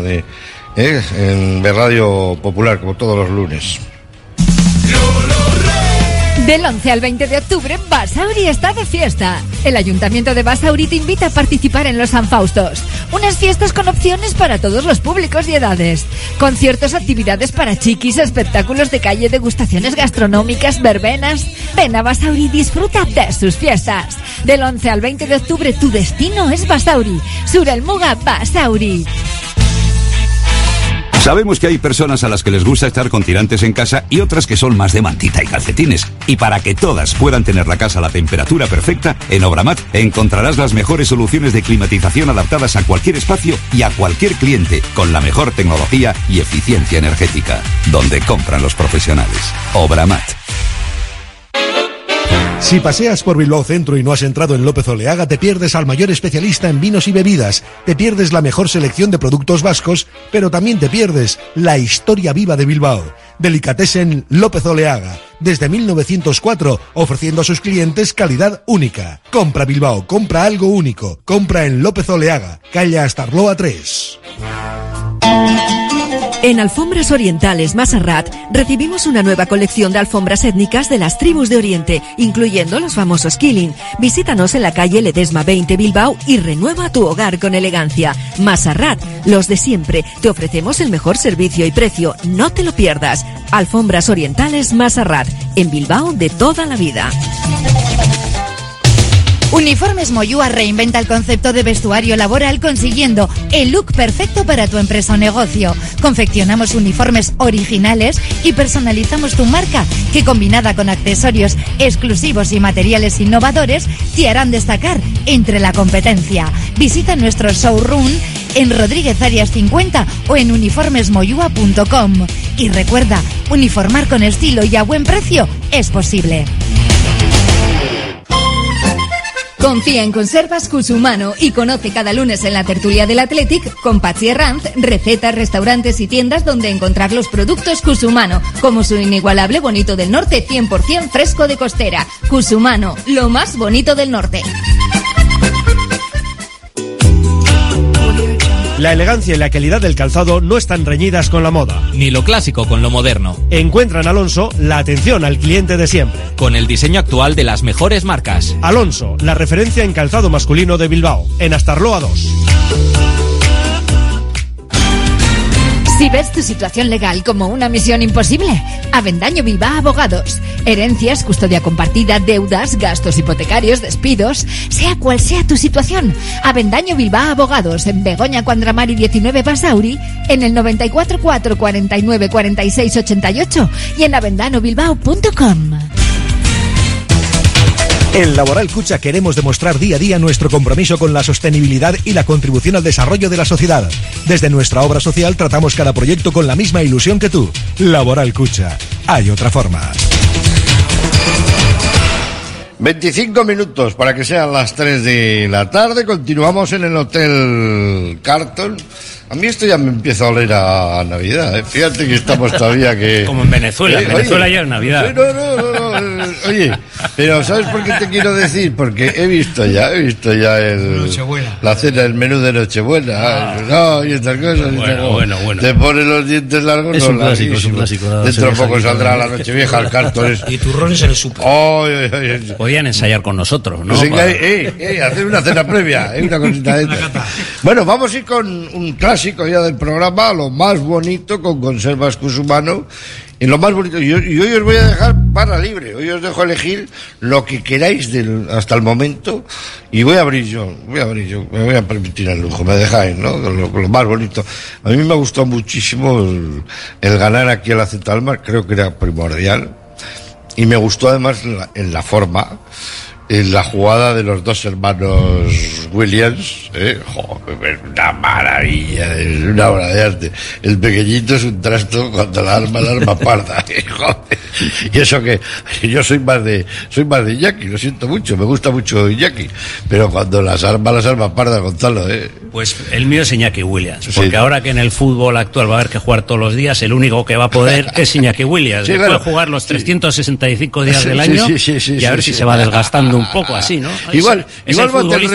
en Radio Popular, como todos los lunes. Del 11 al 20 de octubre, Basauri está de fiesta. El Ayuntamiento de Basauri te invita a participar en los San Faustos. Unas fiestas con opciones para todos los públicos y edades. Conciertos, actividades para chiquis, espectáculos de calle, degustaciones gastronómicas, verbenas. Ven a Basauri y disfruta de sus fiestas. Del 11 al 20 de octubre, tu destino es Basauri. Sur el Muga, Basauri. Sabemos que hay personas a las que les gusta estar con tirantes en casa y otras que son más de mantita y calcetines. Y para que todas puedan tener la casa a la temperatura perfecta, en Obramat encontrarás las mejores soluciones de climatización adaptadas a cualquier espacio y a cualquier cliente, con la mejor tecnología y eficiencia energética. Donde compran los profesionales. Obramat. Si paseas por Bilbao Centro y no has entrado en López Oleaga, te pierdes al mayor especialista en vinos y bebidas, te pierdes la mejor selección de productos vascos, pero también te pierdes la historia viva de Bilbao. Delicatessen López Oleaga, desde 1904, ofreciendo a sus clientes calidad única. Compra Bilbao, compra algo único, compra en López Oleaga, calle Astarloa 3. En Alfombras Orientales Masarrat recibimos una nueva colección de alfombras étnicas de las tribus de Oriente, incluyendo los famosos Killing. Visítanos en la calle Ledesma 20 Bilbao y renueva tu hogar con elegancia. Masarrat, los de siempre. Te ofrecemos el mejor servicio y precio. No te lo pierdas. Alfombras Orientales Masarrat, en Bilbao de toda la vida. Uniformes Moyúa reinventa el concepto de vestuario laboral consiguiendo el look perfecto para tu empresa o negocio. Confeccionamos uniformes originales y personalizamos tu marca, que combinada con accesorios exclusivos y materiales innovadores te harán destacar entre la competencia. Visita nuestro showroom en Rodríguez Arias 50 o en uniformesmoyua.com. Y recuerda, uniformar con estilo y a buen precio es posible. Confía en Conservas Cusumano y conoce cada lunes en la tertulia del Athletic con Patxi Herranz recetas, restaurantes y tiendas donde encontrar los productos Cusumano, como su inigualable bonito del norte 100% fresco de costera. Cusumano, lo más bonito del norte. La elegancia y la calidad del calzado no están reñidas con la moda. Ni lo clásico con lo moderno. Encuentra en Alonso la atención al cliente de siempre. Con el diseño actual de las mejores marcas. Alonso, la referencia en calzado masculino de Bilbao, en Astarloa 2. Si ves tu situación legal como una misión imposible, Avendaño Bilbao Abogados. Herencias, custodia compartida, deudas, gastos hipotecarios, despidos, sea cual sea tu situación. Avendaño Bilbao Abogados, en Begoña Cuandramari 19 Basauri, en el 94 4 49 46 88 y en avendanobilbao.com. En Laboral Cucha queremos demostrar día a día nuestro compromiso con la sostenibilidad y la contribución al desarrollo de la sociedad. Desde nuestra obra social tratamos cada proyecto con la misma ilusión que tú. Laboral Cucha. Hay otra forma. 25 minutos para que sean las 3 de la tarde. Continuamos en el Hotel Carlton. A mí esto ya me empieza a oler a Navidad, ¿eh? Fíjate que estamos todavía que... Como en Venezuela. En Venezuela ya es Navidad. No. Oye, pero ¿sabes por qué te quiero decir? Porque he visto ya la cena, el menú de Nochebuena. No, y estas cosas. Bueno. Te pones los dientes largos. Es un clásico. Dentro de poco saldrá la Nochevieja, el Carlton. Y turrones en el súper. Podían ensayar con nosotros, ¿no? Pues hacer una cena previa, una cosita de esta. Bueno, vamos a ir con un clásico ya del programa, lo más bonito con Conservas Cusumano. Y lo más bonito, y hoy os voy a dejar para libre, hoy os dejo elegir lo que queráis hasta el momento, y voy a abrir yo, me voy a permitir el lujo, me dejáis, ¿no? Lo más bonito. A mí me gustó muchísimo el ganar aquí a la Centralmar, creo que era primordial, y me gustó además en la forma, en la jugada de los dos hermanos Williams, una maravilla, es una obra de arte. El pequeñito es un trasto cuando la arma parda, y eso que yo soy más de Iñaki, lo siento mucho, me gusta mucho Iñaki, pero cuando las arma parda, Gonzalo, Pues el mío es Iñaki Williams, porque ahora que en el fútbol actual va a haber que jugar todos los días, el único que va a poder es Iñaki Williams. Puede jugar los 365 días del año y a ver si se va desgastando un poco así, ¿no? Igual bate el récord de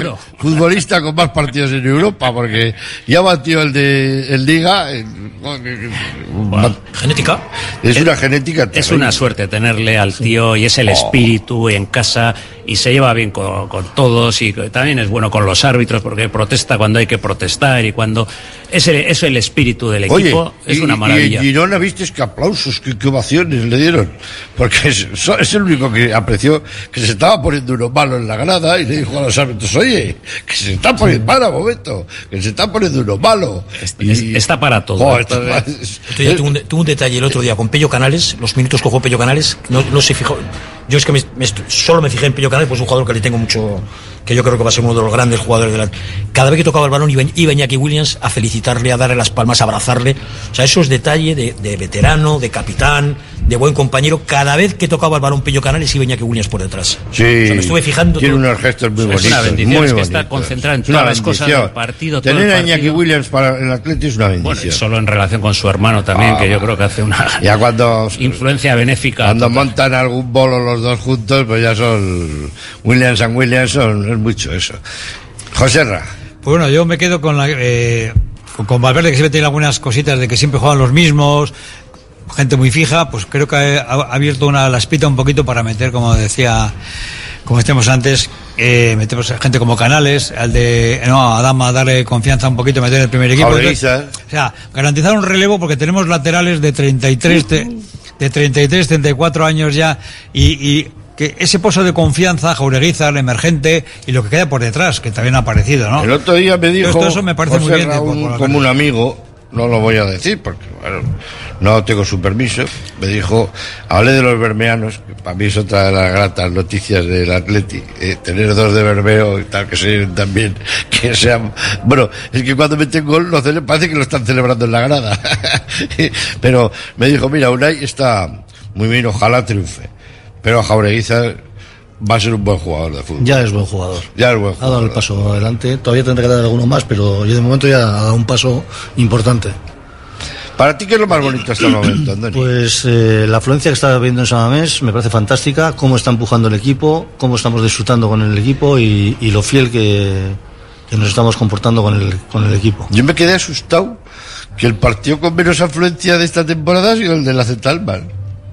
futbolista con más partidos en Europa, porque ya batió el Liga. Genética. Es una genética terrible. Es una suerte tenerle al tío, y es el espíritu en casa, y se lleva bien con todos, y también es bueno con los árbitros, porque protesta cuando hay que protestar, y cuando es el espíritu del equipo. Es una maravilla. Y en Girona, viste que aplausos, que ovaciones le dieron, porque es el único que apreció que se estaba poniendo uno malo en la grada, y le dijo a los árbitros: oye, que se está poniendo, para un momento, que se está poniendo uno malo. Está para todo. Tuve un detalle el otro día con Pello Canales, los minutos que jugó Pello Canales, no se fijó. Yo es que solo me fijé en Pello Canales, pues es un jugador que le tengo mucho, que yo creo que va a ser uno de los grandes jugadores de la... Cada vez que tocaba el balón iba Iñaki Williams a felicitarle, a darle las palmas, a abrazarle. O sea, eso es detalle de veterano, de capitán, de buen compañero. Cada vez que tocaba el balón Pello Canales iba Iñaki Williams por detrás. Sí, o sea, me estuve fijando. Tiene unos gestos muy bonitos. Es una bendición, muy es que está concentrado en todas las cosas del partido. Tener a Iñaki Williams para el Atleti es una bendición. Bueno, solo en relación con su hermano también, que yo creo que hace una influencia benéfica. Cuando montan algún bolo los dos juntos, pues ya son Williams and Williamson, es mucho eso. Joserra. Pues bueno, yo me quedo con Valverde, que siempre tiene algunas cositas de que siempre juegan los mismos, gente muy fija. Pues creo que ha abierto la espita un poquito para meter, como decíamos antes, metemos gente como Canales, a Adama, darle confianza un poquito, meter en el primer equipo. Entonces, o sea, garantizar un relevo, porque tenemos laterales de 33, 34 años ya, y que ese pozo de confianza, Jaureguizar, el emergente, y lo que queda por detrás, que también ha aparecido, ¿no? El otro día me dijo, todo eso me parece muy bien, como un amigo, no lo voy a decir porque, bueno, no tengo su permiso, me dijo, hablé de los bermeanos, que para mí es otra de las gratas noticias del Atleti, tener dos de Bermeo y tal, que también, que sean, bueno, es que cuando meten gol, parece que lo están celebrando en la grada, pero me dijo, mira, Unai está muy bien, ojalá triunfe, pero Jaureguizar va a ser un buen jugador de fútbol. Ya es buen jugador. Ha dado el paso adelante. Todavía tendrá que dar alguno más, pero yo de momento ya ha dado un paso importante. ¿Para ti qué es lo más bonito hasta el momento, Andoni? Pues la afluencia que está viendo en San Mamés me parece fantástica, cómo está empujando el equipo, cómo estamos disfrutando con el equipo y lo fiel que nos estamos comportando con el equipo. Yo me quedé asustado que el partido con menos afluencia de esta temporada ha sido el de la Zetalman.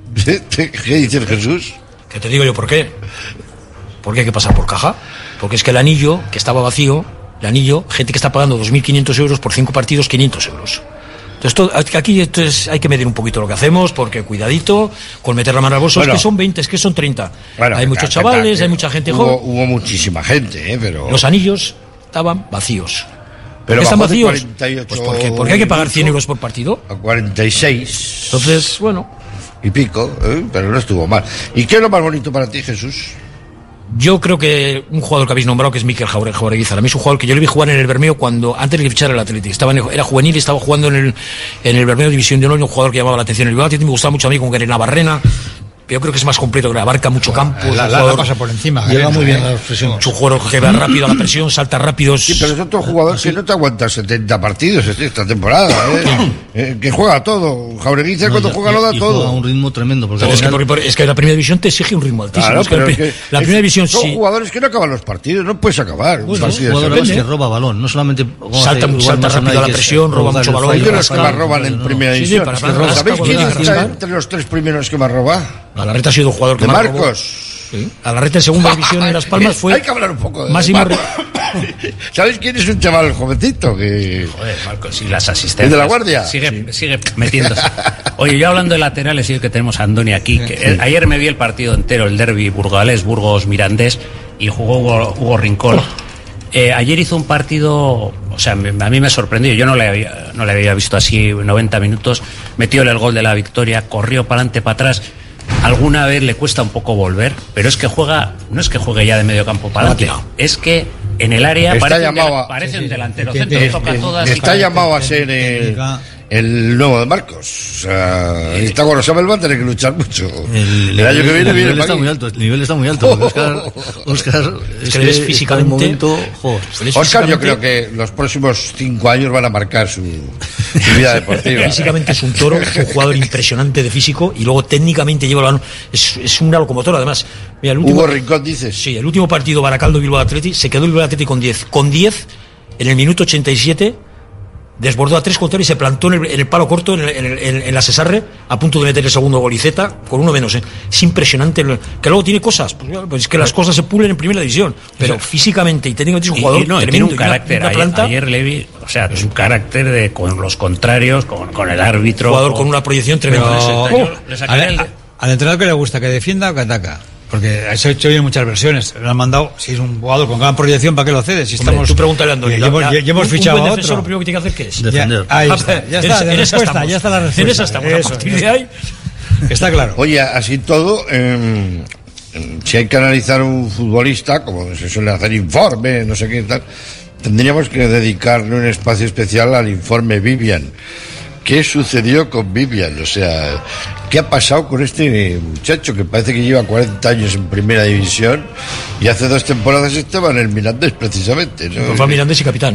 ¿Qué dices, Jesús? ¿Qué te digo yo por qué? Porque hay que pasar por caja. Porque es que el anillo, que estaba vacío, gente que está pagando 2.500 euros por 5 partidos, 500 euros. Entonces, aquí hay que medir un poquito lo que hacemos, porque cuidadito con meter la mano al bolso. Bueno, es que son 20, es que son 30. Bueno, hay muchos chavales, hay mucha gente joven. Hubo muchísima gente, pero... Los anillos estaban vacíos. Pero están vacíos? 48, pues porque hay que pagar 100 euros por partido. A 46. Entonces, bueno... Y pico, pero no estuvo mal. ¿Y qué es lo más bonito para ti, Jesús? Yo creo que un jugador que habéis nombrado, que es Mikel Jaureguizar, a mí es un jugador que yo le vi jugar en el Bermeo antes de fichar el Atlético. Era juvenil y estaba jugando en el Bermeo División de Honor, un jugador que llamaba la atención. El Atlético me gustaba mucho a mí, como que era Navarrena. Yo creo que es más completo, que abarca mucho campo. La pasa por encima. Llega muy bien a la presión. Es un jugador que va rápido a la presión, salta rápido. Sí, pero es otro jugador que no te aguanta 70 partidos esta temporada. Que juega todo. Jaureguizar cuando juega lo da todo. Juega a un ritmo tremendo. Porque es que la primera división te exige un ritmo altísimo. Claro, la primera división son jugadores que no acaban los partidos, no puedes acabar. Son jugadores que roba balón, no solamente salta rápido a la presión, roba mucho balón. Hay unos que más roban en primera división. ¿Sabéis quién está entre los 3 primeros que más roba? Galarreta ha sido un jugador que de Marcos. Sí. Galarreta en segunda división en Las Palmas fue. Hay que hablar un poco de Máximo. ¿Sabéis quién es un chaval jovencito? Joder, Marcos, y las asistencias. ¿El de la Guardia? Sigue metiéndose. Oye, yo hablando de laterales, sí que tenemos a Andoni aquí. Ayer me vi el partido entero, el derbi burgalés, Burgos-Mirandés, y jugó Hugo Rincón. Ayer hizo un partido, o sea, a mí me sorprendió. Yo no le había visto así 90 minutos. Metióle el gol de la victoria, corrió para adelante, para atrás. Alguna vez le cuesta un poco volver, pero es que no es que juegue ya de medio campo para adelante, es que en el área parece un delantero centro, toca todas. Está llamado a ser el nuevo de Marcos. O sea, está con Rosabel, va a tener que luchar mucho. El año que viene el nivel está muy alto. El nivel está muy alto. Oscar es que es físicamente. Oscar, yo creo que los próximos 5 años van a marcar su vida deportiva. Físicamente es un toro, es un jugador impresionante de físico y luego técnicamente lleva el balón. Es una locomotora, además. Mira, Hugo Rincón, dices. Sí, el último partido Baracaldo-Bilbao Athletic, se quedó el Bilbao Athletic con 10. Con 10, en el minuto 87. Desbordó a 3 contra y se plantó en el palo corto, en la Cesarre, a punto de meter el segundo goliceta, con 1 menos. Es impresionante. Que luego tiene cosas, pues es que las cosas se pulen en primera división, pero físicamente y técnicamente es un jugador tremendo. Tiene un carácter. Ayer Levi, o sea, es un carácter con los contrarios, con el árbitro. Un jugador con una proyección tremenda. Al entrenador que le gusta, que defienda o que ataca. Porque se ha hecho bien muchas versiones. Le han mandado, si es un jugador con gran proyección, ¿para qué lo cedes? Si estamos, tú pregúntale a Andoni. Ya hemos fichado a otro. Lo primero que tiene que hacer, ¿qué es? Defender. Ahí está, ya está, ya está la respuesta. En esa estamos, a partir de ahí. Está claro. Oye, así todo, si hay que analizar un futbolista, como se suele hacer informe, no sé qué tal, tendríamos que dedicarle un espacio especial al informe Vivian. ¿Qué sucedió con Vivian? O sea, ¿qué ha pasado con este muchacho que parece que lleva 40 años en primera división y hace 2 temporadas estaba en el Mirandés precisamente, ¿no? Pues va Mirandés y capitán,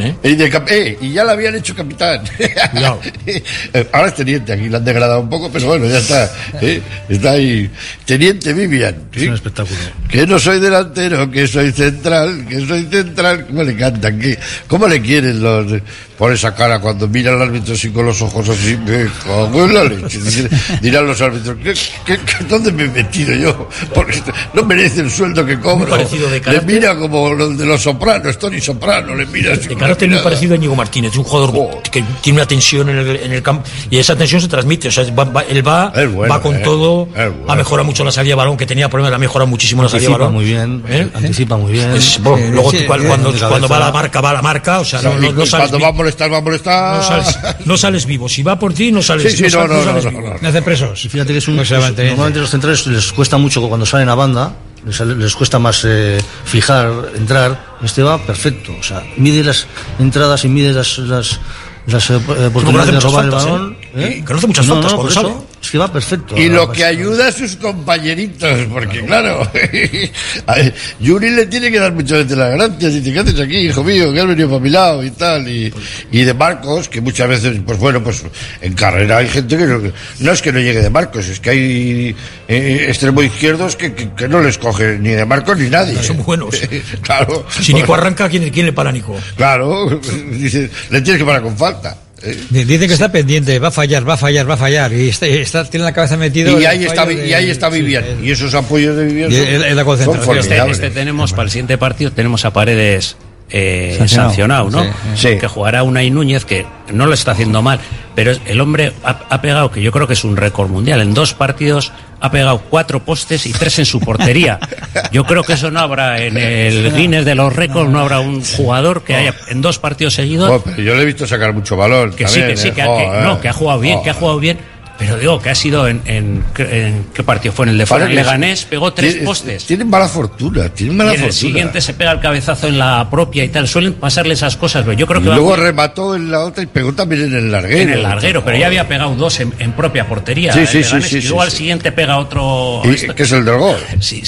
Y ya lo habían hecho capitán. Cuidado. Ahora es teniente, aquí lo han degradado un poco, pero bueno, ya está. Está ahí. Teniente Vivian. Es un espectáculo. Que no soy delantero, que soy central. ¿Cómo le cantan? ¿Cómo le quieren por esa cara cuando mira al árbitro así con los ojos así? Me cago en la leche. Dirán los árbitros, ¿dónde me he metido yo? Porque no merece el sueldo que cobro. Le mira como los de los Sopranos, Tony Soprano, le mira así. De carácter muy parecido a Íñigo Martínez, un jugador que tiene una tensión en el campo, y esa tensión se transmite. O sea, él va con todo, ha mejorado mucho la salida de balón, que tenía problemas, ha mejorado muchísimo la salida de balón. Anticipa muy bien. Luego cuando va a la marca, o sea, no sales. Cuando va a molestar. No sales vivo. Si va por ti, no sales vivo. Me hace presos. Y fíjate que normalmente los centrales les cuesta mucho cuando salen a banda, les cuesta más fijar, entrar. Este va perfecto. O sea, mide las entradas y mide las oportunidades de robar el balón. Que no hace muchas faltas cuando sale. Es que va perfecto. Y lo que ayuda a sus compañeritos, porque claro, a Yuri le tiene que dar muchas veces las gracias. Y dice, ¿qué haces aquí, hijo mío? Que has venido para mi lado y tal. Y de Marcos, que muchas veces, pues bueno, pues en carrera hay gente que no es que no llegue de Marcos, es que hay extremos izquierdos que no les coge ni de Marcos ni nadie. Son buenos. Claro. Si Nico arranca, ¿quién le para a Nico? Claro, dice, le tienes que parar con falta. Dice que está pendiente, va a fallar y tiene la cabeza metido. Y ahí está Vivian. Y esos apoyos de Vivian en la concentración. Tenemos para el siguiente partido tenemos a Paredes sancionado, ¿no? Sí. Que jugará Unai Núñez, que no lo está haciendo mal, pero el hombre ha pegado, que yo creo que es un récord mundial, en 2 partidos ha pegado 4 postes y 3 en su portería. Yo creo que eso no habrá en el Guinness de los récords, no habrá un jugador que haya en 2 partidos seguidos. Pero yo le he visto sacar mucho valor. Que también, que ha jugado bien, Pero digo, que ha sido en ¿qué partido fue? En el de Leganés, pegó 3 postes. Tienen mala fortuna, y en el siguiente se pega el cabezazo en la propia y tal. Suelen pasarle esas cosas, pero yo creo que luego remató en la otra y pegó también en el larguero. En el larguero, pero ya había pegado 2 en propia portería. Sí. Y luego al siguiente pega otro. Que es el del gol. Sí.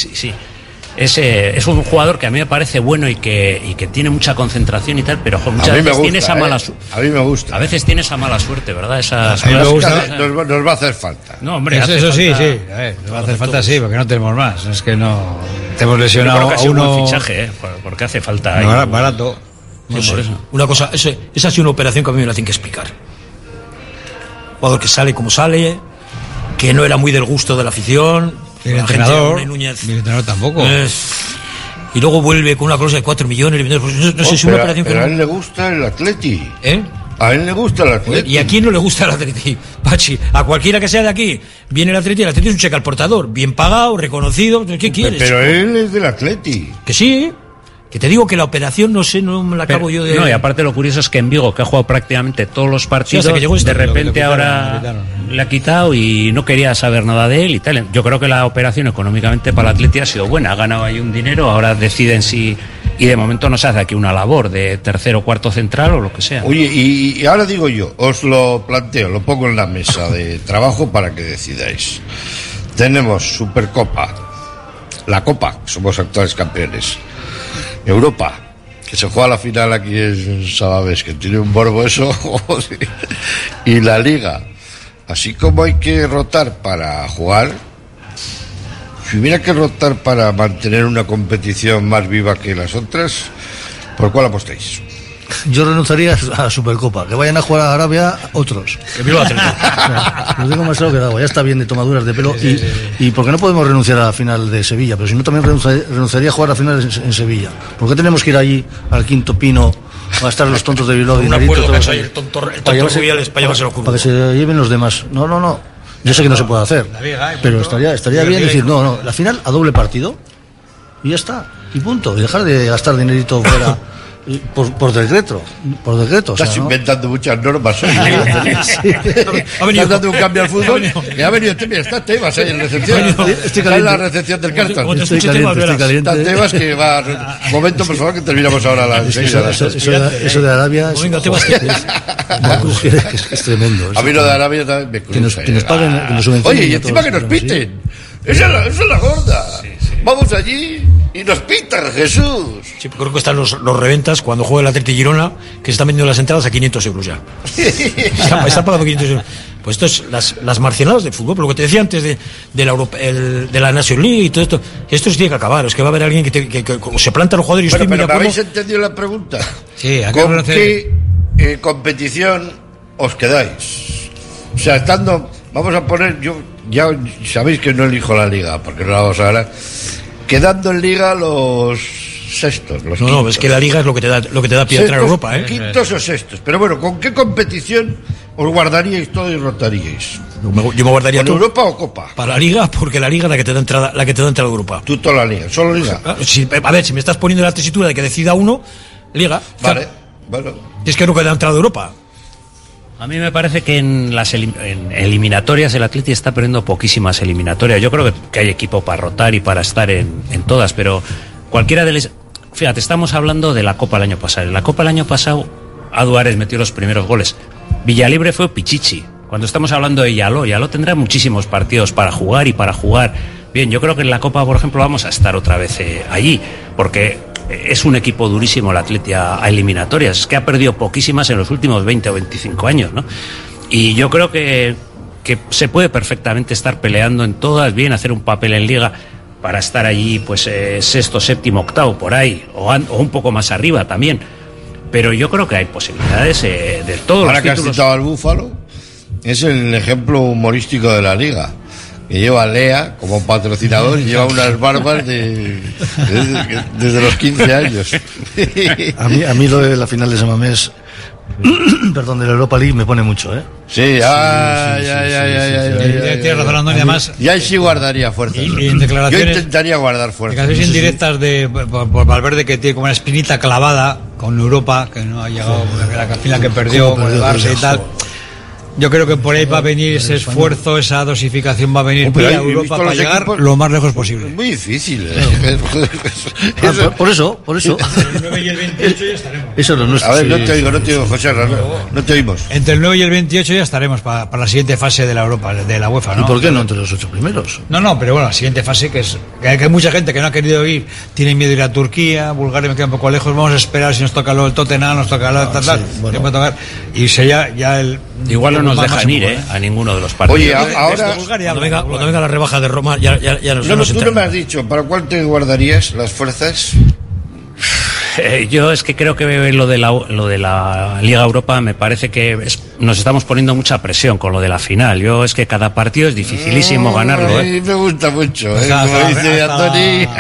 Es un jugador que a mí me parece bueno y que tiene mucha concentración y tal, pero muchas veces tiene esa mala suerte. A mí me gusta. A veces tiene esa mala suerte, ¿verdad? A mí me gusta. Nos va a hacer falta. No, hombre, eso sí. A ver, nos va a hacer falta, sí, porque no tenemos más. Es que no. Te hemos lesionado a uno. Un buen fichaje, porque hace falta. Barato. No sé. Una cosa, esa ha sido una operación que a mí me la tienen que explicar. Jugador que sale como sale, que no era muy del gusto de la afición. Mi entrenador tampoco. Y luego vuelve con una cosa de 4 millones. No sé si una operación. Pero a él le gusta el Atleti. ¿Eh? A él le gusta el Atleti. ¿Y a quién no le gusta el Atleti? Pachi, a cualquiera que sea de aquí. Viene el Atleti es un cheque al portador. Bien pagado, reconocido. ¿Qué quieres? Pero él es del Atleti. Que sí. Que te digo que la operación, no sé, no me la acabo yo de... No, y aparte lo curioso es que en Vigo, que ha jugado prácticamente todos los partidos, de repente ahora le ha quitado y no quería saber nada de él y tal. Yo creo que la operación económicamente para el Atleti ha sido buena. Ha ganado ahí un dinero, ahora deciden si y de momento no se hace aquí una labor de tercero o cuarto central o lo que sea. Oye, y ahora digo yo, os lo planteo, lo pongo en la mesa de trabajo para que decidáis. Tenemos Supercopa, la Copa, somos actuales campeones, Europa, que se juega la final aquí en Sabadell, que tiene un borbo eso, y la Liga. Así como hay que rotar para jugar, si hubiera que rotar para mantener una competición más viva que las otras, ¿por cuál apostáis? Yo renunciaría a Supercopa, que vayan a jugar a Arabia otros. Que viva Atlético. Lo digo más claro que da agua, ya está bien de tomaduras de pelo. Y ¿por qué no podemos renunciar a la final de Sevilla? Pero si no, también renunciaría a jugar a la final en Sevilla. ¿Por qué tenemos que ir allí al Quinto Pino a estar los tontos de Bilbao? Un acuerdo que soy el tonto Rubiales para llevarse los curvos. Para que se lleven los demás. No. Yo sé que no se puede hacer, pero estaría bien decir, no, la final a doble partido y ya está, y punto, y dejar de gastar dinerito fuera por decreto. Estás inventando muchas normas hoy. Sí. Estás dando un cambio al fútbol. Ha venido está Tebas ahí en recepción. Está en la recepción del Cartón. Estoy caliente. Está Tebas que va. Momento, por favor, que terminamos ahora a las 6 horas. Eso de Arabia es tremendo. A mí lo de Arabia también me cruza. Que nos paguen, que nos subvencionen. Oye, y encima que nos piten. Esa es la gorda. Vamos allí y nos pitan, Jesús. Sí, creo que están los reventas cuando juega el Atleti Girona, que se están vendiendo las entradas a 500 euros ya. Están pagando 500 euros. Pues esto es las marcianadas de fútbol, lo que te decía antes de la National League y todo esto. Esto se tiene que acabar. Es que va a haber alguien que se planta los jugadores y pero ¿me habéis entendido la pregunta? Sí, ¿con qué competición os quedáis? O sea, vamos a poner, yo ya sabéis que no elijo la liga, porque no la vamos a ganar. Quedando en liga los sextos, los quintos. No, es que la liga es lo que te da pie a entrar a Europa, ¿eh? Quintos o sextos. Pero bueno, ¿con qué competición os guardaríais todo y rotaríais? Yo me guardaría todo. ¿Europa o Copa? Para la liga, porque la liga es la que te da entrada a Europa. Tú toda la liga, solo liga. A ver, si me estás poniendo la tesitura de que decida uno, liga. Vale, bueno. Es que no queda entrada a Europa. A mí me parece que en eliminatorias el Atleti está perdiendo poquísimas eliminatorias. Yo creo que hay equipo para rotar y para estar en todas, pero cualquiera de les... Fíjate, estamos hablando de la Copa el año pasado. En la Copa el año pasado, Adu Ares metió los primeros goles. Villalibre fue Pichichi. Cuando estamos hablando de Yaló tendrá muchísimos partidos para jugar y para jugar. Bien, yo creo que en la Copa, por ejemplo, vamos a estar otra vez allí, porque es un equipo durísimo el Atleti a eliminatorias. Es que ha perdido poquísimas en los últimos 20 o 25 años, ¿no? Y yo creo que se puede perfectamente estar peleando en todas, bien, hacer un papel en Liga para estar allí, pues sexto, séptimo, octavo, por ahí, o un poco más arriba también. Pero yo creo que hay posibilidades de todos ahora los títulos. Ahora que has citado al Búfalo, es el ejemplo humorístico de la Liga, que lleva a Lea como patrocinador y lleva unas barbas desde los 15 años. A mí lo de la final de San Mamés, perdón, de la Europa League me pone mucho, ¿eh? Sí, ya. Tienes razón, Antonio, además. Y ahí sí guardaría fuerzas. Y en declaraciones, yo intentaría guardar fuerzas. Declaraciones indirectas por Valverde, que tiene como una espinita clavada con Europa, que no ha llegado, la final que perdió con el Barça y tal. Yo creo que por ahí va a venir ese esfuerzo, esa dosificación va a venir a Europa para llegar lo más lejos posible. Es muy difícil. Por eso. Entre el 9 y el 28 ya estaremos. Eso es lo nuestro. A ver, no te oigo, José, no te oímos. Entre el 9 y el 28 ya estaremos para la siguiente fase de la Europa, de la UEFA, ¿no? ¿Y por qué no entre los 8 primeros? No, pero bueno, la siguiente fase que hay mucha gente que no ha querido ir, tiene miedo de ir a Turquía, Bulgaria me queda un poco lejos, vamos a esperar si nos toca lo del Tottenham, nos toca lo tal, bueno. Puede tocar, y sería ya el... Igual no nos dejan ir, a ninguno de los partidos. Oye, ahora... Cuando venga la rebaja de Roma, ya nos tú no me has dicho, ¿para cuál te guardarías las fuerzas? Yo es que creo que lo de la Liga Europa me parece que nos estamos poniendo mucha presión con lo de la final. Yo es que cada partido es dificilísimo ganarlo. Me gusta mucho, como dice Antoni.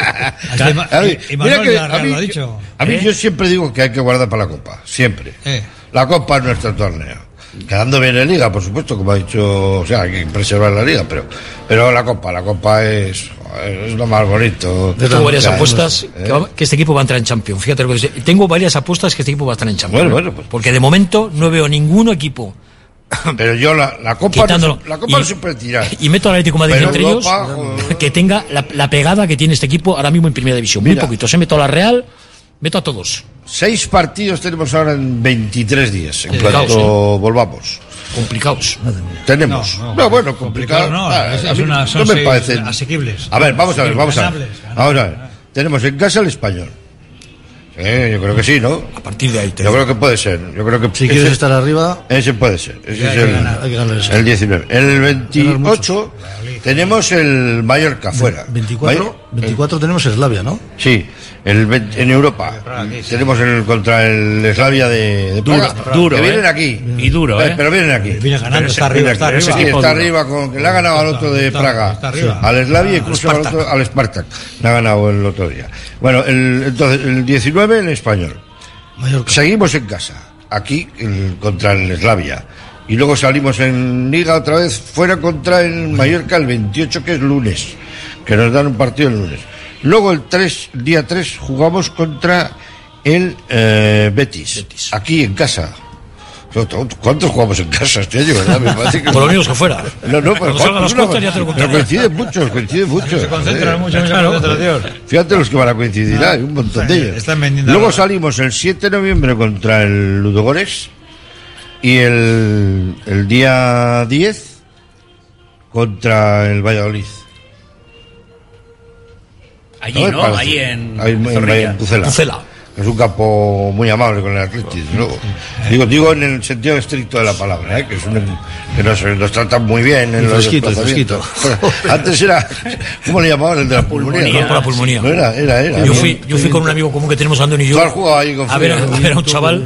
A mí yo siempre digo que hay que guardar para la Copa, siempre. La Copa es nuestro torneo. Quedando bien en Liga, por supuesto, como ha dicho, o sea, hay que preservar la Liga, pero la Copa es lo más bonito. Tengo varias apuestas que este equipo va a entrar en Champions. Fíjate lo que dice. Tengo varias apuestas que este equipo va a estar en Champions. Bueno, pues, porque de momento no veo ningún equipo. Pero yo la Copa no se puede tirar. Y meto al Atlético de Madrid entre ellos que tenga la pegada que tiene este equipo ahora mismo en Primera División. Muy poquito. Se meto a la Real Meto a todos. 6 partidos tenemos ahora en 23 días, en cuanto volvamos. Complicados. Tenemos. No, bueno, complicados. No, no me parecen asequibles. A ver, vamos a ver. Ahora, tenemos en casa el Español. Yo creo que sí, ¿no? A partir de ahí. Yo creo que puede ser. Yo creo que si quieres estar arriba, ese puede ser. Ese es el 19. El 28 tenemos el Mallorca fuera. 24 tenemos el Slavia, ¿no? Sí. En Europa tenemos contra el Slavia de Praga, duro, que vienen aquí y duro, pero vienen aquí, viene ganando, está arriba con que le ha ganado al otro de Praga, al Slavia, incluso al Spartak le ha ganado el otro día. Bueno, entonces el 19 en Español, Mallorca. Seguimos en casa aquí contra el Slavia y luego salimos en Liga otra vez fuera contra el Mallorca el 28, que es lunes, que nos dan un partido el lunes. Luego el día 3 jugamos contra el Betis, aquí en casa. ¿Cuántos jugamos en casa este año, verdad? Me parece que por lo menos que fuera. No, pero coinciden muchos. Se concentran mucho en esa concentración. Fíjate los que van a coincidir, hay un montón de ellos. Luego salimos el 7 de noviembre contra el Ludogorets y el día 10 contra el Valladolid. Allí, ¿no? Allí en Pucela. Es un campo muy amable con el Atlético, ¿no? Digo en el sentido estricto de la palabra, que nos tratan muy bien en los desplazamientos. Antes era, ¿cómo le llamaban? El de la pulmonía. Por la pulmonía. No era. Yo fui con un amigo común que tenemos, Andoni y yo. ¿Tú has jugado ahí con frío? A ver a un chaval.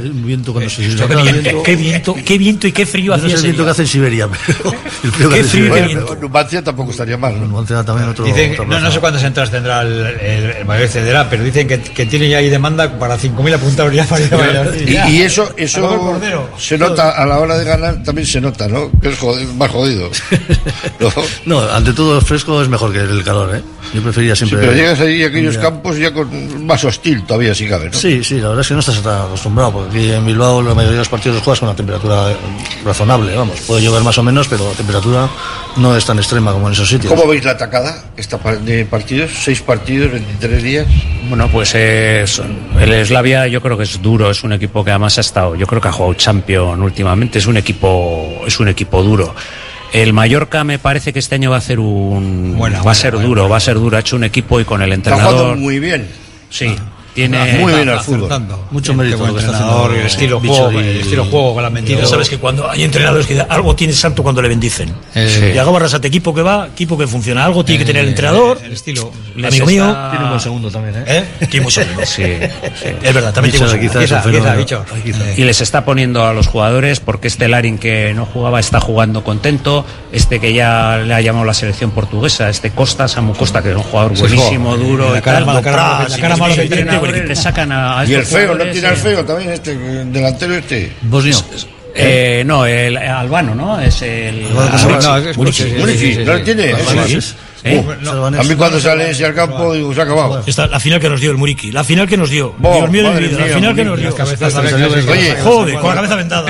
Qué viento y qué frío hacía. No es el viento que hace en Siberia, pero el frío que hace en Siberia. Numancia tampoco estaría mal, ¿no? Numancia también otro. No sé cuántas entradas tendrá el Madrid cederá, pero dicen que tiene ya ahí demanda para 5.000 apuntados ya para ir a Valladolid. Y eso se nota a la hora de ganar, también se nota, ¿no? Que es más jodido. No, ante todo fresco es mejor que el calor, ¿eh? Yo preferiría siempre. Sí, pero llegas ahí a aquellos campos ya con más hostil todavía, si cabe, ¿no? Sí, la verdad es que no estás acostumbrado, porque aquí en Bilbao la mayoría de los partidos los juegas con una temperatura razonable, vamos. Puede llover más o menos, pero la temperatura no es tan extrema como en esos sitios. ¿Cómo veis la atacada de partidos? 6 partidos, 23 días. Bueno, pues el Slavia yo creo que es duro, es un equipo que además yo creo que ha jugado Champions últimamente, es un equipo duro. El Mallorca me parece que este año va a ser va a ser duro, ha hecho un equipo y con el entrenador. Está jugando muy bien. Sí. Tiene muy bien al fútbol. Mucho mérito lo que está haciendo. El estilo juego con las mentiras. Sabes que cuando hay entrenadores que algo tiene santo cuando le bendicen. Y hago Barrasate, equipo que funciona, algo tiene que tener el entrenador. El estilo. El amigo mío tiene un buen segundo también, ¿eh? Tiene mucho segundo. Sí. Es verdad, también tiene un segundo. Y les está poniendo a los jugadores, porque Larin que no jugaba está jugando contento, que ya le ha llamado la selección portuguesa, Samu Costa, que es un jugador buenísimo, duro y tal. La cara malo que tiene. Le sacan a y el feo, ¿no tiene el feo también el delantero Bosnio? No, el albano, ¿no? Es el Munifi, ¿no lo tiene? A mí cuando sale ese al campo digo, se ha acabado. La final que nos dio el Muriqui, la final que nos dio. Dios mío de mi vida, la final que nos dio. Oye, joder, con la cabeza vendada.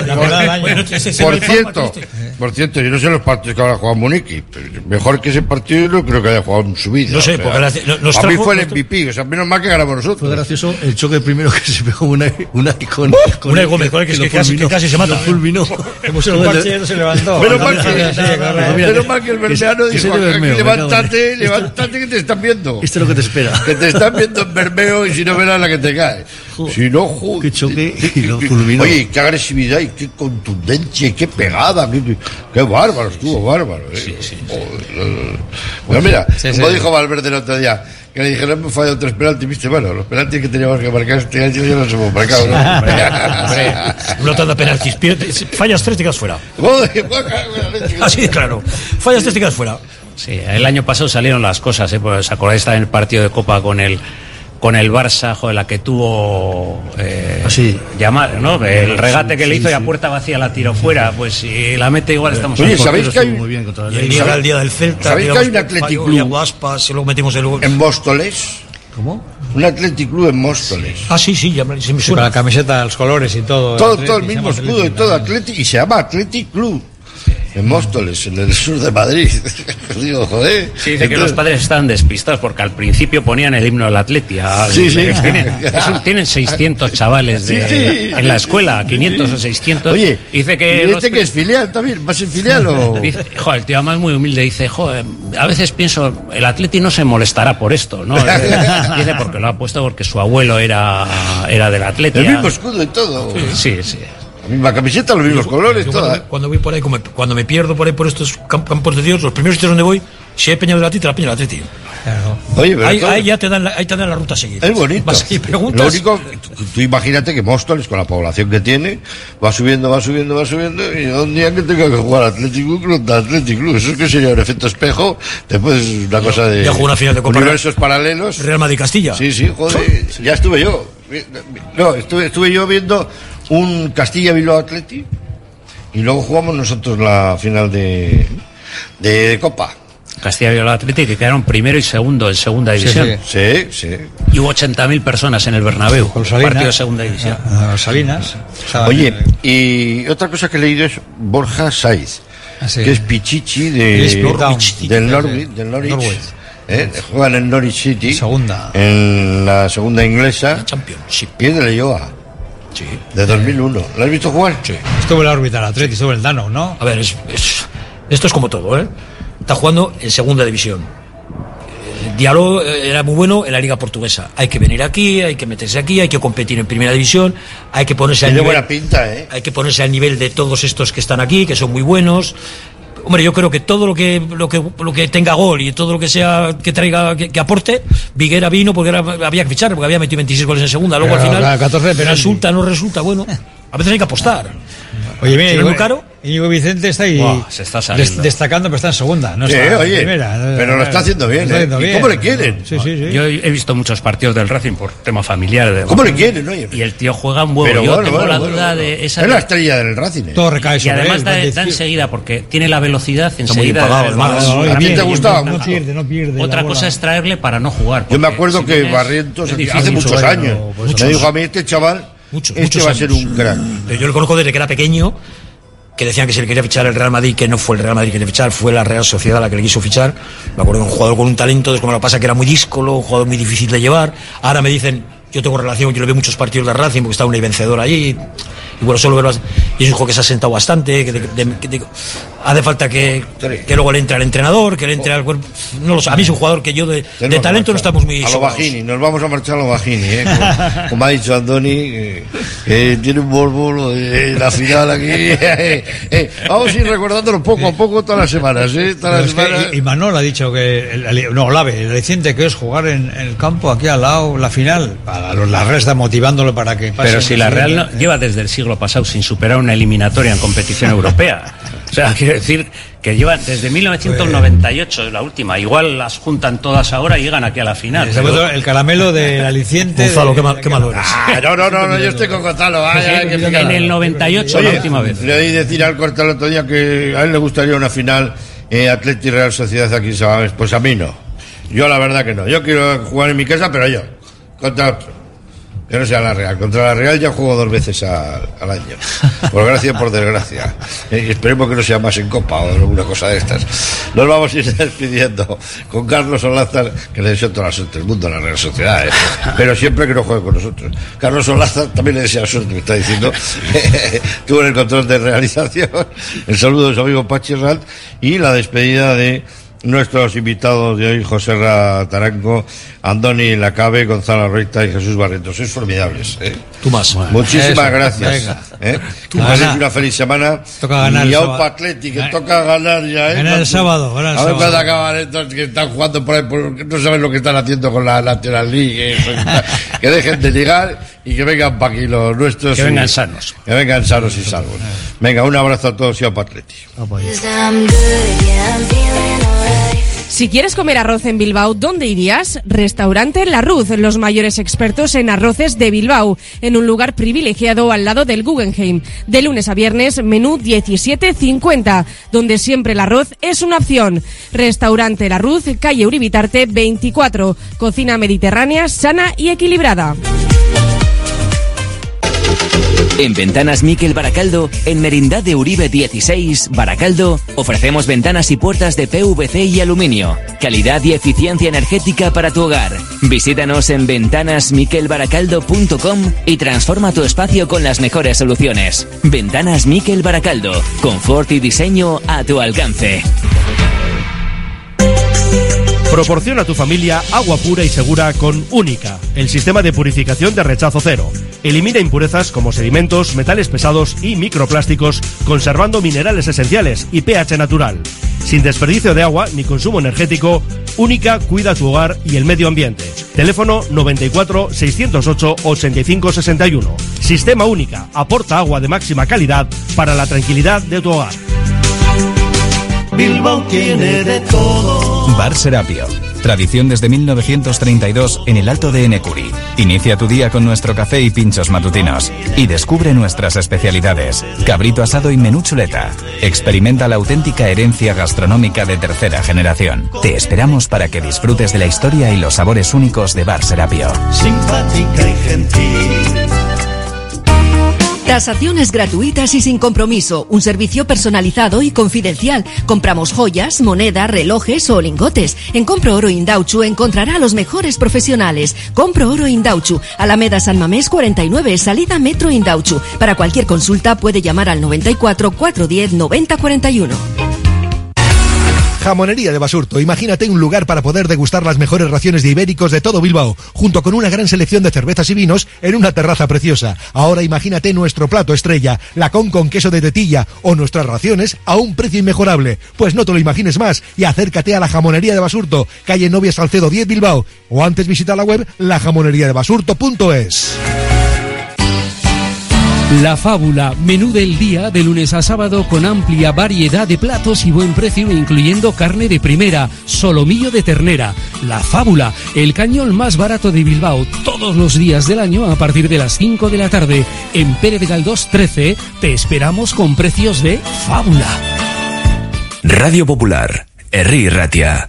Por cierto, yo no sé los partidos que habrá jugado Muniqui, pero mejor que ese partido no creo que haya jugado en su vida. No sé, porque a mí fue el MVP, o sea, menos mal que ganamos nosotros. Fue gracioso el choque primero que se pegó una con Gómez, que casi se mata. Fulminó. Puso un parche y se levantó. Menos mal que el Bermeano dijo, levántate que te están viendo. Esto es lo que te espera. Que te están viendo en Bermeo y si no verás la que te cae. Si no, qué choque y lo fulminó. Oye, qué agresividad y qué contundencia y qué pegada. Qué bárbaro, estuvo bárbaro. Sí. Bueno, mira, como dijo Valverde el otro día, que le dijeron, hemos fallado 3 penaltis, viste, bueno, los penaltis que teníamos que marcar este año ya los hemos marcado, ¿no? No te da penaltis, fallas 3 te quedas fuera. Así de claro, fallas 3 te quedas fuera. Sí, el año pasado salieron las cosas, pues os acordáis también el partido de Copa con el Barça, joder, la que tuvo llamar, ¿no? El regate que le hizo y a puerta vacía la tiró fuera, pues si la mete igual estamos. Oye, ¿sabéis que hay el día del Celta? ¿Sabéis que hay un Athletic Club y luego metimos en Móstoles? ¿Cómo? Un Athletic Club en Móstoles. Sí, ya me suena. Con la camiseta, los colores y todo. Todo el mismo escudo y todo, Athletic, y se llama Athletic Club. En Móstoles, en el sur de Madrid. Digo, joder. Sí, dice que los padres están despistados porque al principio ponían el himno del Atleti. Sí. Tienen 600 chavales en la escuela, 500 o 600. Oye, dice que ¿y que es filial también? ¿Vas en filial o...? Dice, el tío además muy humilde dice, a veces pienso, el Atleti no se molestará por esto, ¿no? Dice porque lo ha puesto porque su abuelo era del Atleti. El mismo escudo y todo. Sí. La misma camiseta, los mismos colores, toda. Cuando voy por ahí, cuando me pierdo por ahí por estos campos de Dios, los primeros sitios donde voy, si hay peña del Atleti, la peña del Atleti. Claro. Oye, pero ahí ya te dan la ruta a seguir. Es bonito. Vas y preguntas. Lo único, tú imagínate que Móstoles, con la población que tiene, va subiendo, y un día que tenga que jugar Atlético Club, Atlético Club, eso es que sería un efecto espejo, después una cosa de... Ya jugó una final de Copa universos paralelos. Real Madrid Castilla. Sí, joder, ya estuve yo. No, estuve yo viendo un Castilla-Bilbao Atleti, y luego jugamos nosotros la final de Copa. Castilla-Bilbao Atleti, que quedaron primero y segundo en segunda división. Sí. Y hubo 80.000 personas en el Bernabéu. Partido de segunda división. Salinas. Oye, y otra cosa que he leído es Borja Saiz, que es Pichichi del Norwich. Juega en el Norwich City. En la segunda inglesa. Championship. Y es de Leioa. Sí. De 2001. ¿Lo has visto jugar? Sí. Estuvo en la órbita del Atleti, estuvo en el Dano, ¿no? A ver, esto es como todo, ¿eh? Está jugando en segunda división. El Diallo era muy bueno en la liga portuguesa. Hay que venir aquí, hay que meterse aquí, hay que competir en primera división, hay que ponerse al nivel. Tiene buena pinta, ¿eh? Hay que ponerse al nivel de todos estos que están aquí, que son muy buenos. Hombre, yo creo que todo lo que tenga gol y todo lo que sea que traiga, que aporte, Viguera vino porque había que fichar, porque había metido 26 goles en segunda. Luego al final 14 resulta, no resulta, bueno, a veces hay que apostar. Oye, mira, ¿es muy caro? Íñigo Vicente está ahí se está saliendo. destacando, pero está en segunda. No sí, está oye, primera. Pero lo está haciendo bien. ¿Y cómo le quieren? Sí. Yo he visto muchos partidos del Racing por tema familiar. ¿Cómo le quieren, oye? Y el tío juega un huevo. Yo tengo la duda de esa. Es la estrella del Racing. Todo recae sobre él. Y además da enseguida, porque tiene la velocidad enseguida. ¿A ti te gustaba? No pierde. Otra cosa es traerle para no jugar. Yo me acuerdo que Barrientos, hace muchos años, me dijo a mí, este chaval, va a ser un crack. Yo lo conozco desde que era pequeño, que decían que se le quería fichar el Real Madrid, que no fue el Real Madrid que le fichar, fue la Real Sociedad la que le quiso fichar. Me acuerdo de un jugador con un talento, después me lo pasa que era muy díscolo, un jugador muy difícil de llevar. Ahora me dicen, yo tengo relación, yo le veo muchos partidos de Racing porque está una y vencedor allí. Y bueno, solo verlo. Y es un juego que se ha sentado bastante, que hace falta que luego le entre al entrenador, que le entre al cuerpo. No lo sé. A mí es un jugador que yo de talento no estamos muy. A lo Bajini, nos vamos a marchar a lo Bajini, como ha dicho Andoni, que tiene un morbo de la final aquí. Vamos a ir recordándolo poco a poco todas las semanas, Y Manol ha dicho que Olave, el aliciente que es jugar en el campo aquí al lado, la final, para la resta motivándolo para que pase. Pero si la Real lleva desde el siglo pasado sin superar una eliminatoria en competición europea. O sea, quiero decir que llevan desde 1998, la última. Igual las juntan todas ahora y llegan aquí a la final. El caramelo del aliciente. Gonzalo, qué malo eres. No, yo estoy con Gonzalo. En el 98, la última vez. Le oí decir al Corta el otro día que a él le gustaría una final Atleti Real Sociedad aquí en Sabadell. Pues a mí no. Yo la verdad que no. Yo quiero jugar en mi casa, pero yo. Contra otro. Que no sea la Real. Contra la Real ya juego 2 veces al año. Por gracia y por desgracia. Y esperemos que no sea más en Copa o alguna cosa de estas. Nos vamos a ir despidiendo con Carlos Olázar, que le deseo toda la suerte del mundo a la Real Sociedad, pero siempre que no juegue con nosotros. Carlos Olázar también le desea suerte, me está diciendo. Tuvo en el control de realización. El saludo de su amigo Pachi Rant y la despedida de nuestros invitados de hoy, José Taranco, Andoni Lacabe, Gonzalo Reita y Jesús Barrientos. Sois formidables. Tú más. Muchísimas gracias. Tú pases una feliz semana. Toca ganar. Y a un Atleti que toca ganar ya. Ganar el sábado. A ver cuándo acaban estos que están jugando por ahí, porque no saben lo que están haciendo con la National League. Que dejen de ligar y que vengan para aquí los nuestros. Que vengan sanos. Que vengan sanos y salvos. Venga, un abrazo a todos y a Atleti. Si quieres comer arroz en Bilbao, ¿dónde irías? Restaurante La Ruz, los mayores expertos en arroces de Bilbao, en un lugar privilegiado al lado del Guggenheim. De lunes a viernes, menú 17,50, donde siempre el arroz es una opción. Restaurante La Ruz, calle Uribitarte 24, cocina mediterránea, sana y equilibrada. En Ventanas Miquel Baracaldo, en Merindad de Uribe 16, Baracaldo, ofrecemos ventanas y puertas de PVC y aluminio. Calidad y eficiencia energética para tu hogar. Visítanos en ventanasmiquelbaracaldo.com y transforma tu espacio con las mejores soluciones. Ventanas Miquel Baracaldo, confort y diseño a tu alcance. Proporciona a tu familia agua pura y segura con Única, el sistema de purificación de rechazo cero. Elimina impurezas como sedimentos, metales pesados y microplásticos, conservando minerales esenciales y pH natural. Sin desperdicio de agua ni consumo energético, Única cuida tu hogar y el medio ambiente. Teléfono 94 608 85 61. Sistema Única aporta agua de máxima calidad para la tranquilidad de tu hogar. Bilbao tiene de todo. Bar Serapio. Tradición desde 1932 en el Alto de Enecuri. Inicia tu día con nuestro café y pinchos matutinos. Y descubre nuestras especialidades. Cabrito asado y menú chuleta. Experimenta la auténtica herencia gastronómica de tercera generación. Te esperamos para que disfrutes de la historia y los sabores únicos de Bar Serapio. Simpática y gentil. Tasaciones gratuitas y sin compromiso, un servicio personalizado y confidencial. Compramos joyas, moneda, relojes o lingotes. En Compro Oro Indauchu encontrará a los mejores profesionales. Compro Oro Indauchu, Alameda San Mamés 49, salida Metro Indauchu. Para cualquier consulta puede llamar al 94 410 90 41. Jamonería de Basurto. Imagínate un lugar para poder degustar las mejores raciones de ibéricos de todo Bilbao, junto con una gran selección de cervezas y vinos en una terraza preciosa. Ahora imagínate nuestro plato estrella, lacón con queso de tetilla, o nuestras raciones a un precio inmejorable. Pues no te lo imagines más y acércate a la Jamonería de Basurto, calle Novia Salcedo 10 Bilbao, o antes visita la web lajamoneriadebasurto.es. La Fábula, menú del día de lunes a sábado con amplia variedad de platos y buen precio, incluyendo carne de primera, solomillo de ternera. La Fábula, el cañón más barato de Bilbao, todos los días del año a partir de las 5 de la tarde. En Pérez de Galdós 13 te esperamos con precios de Fábula. Radio Popular, Herri Ratia.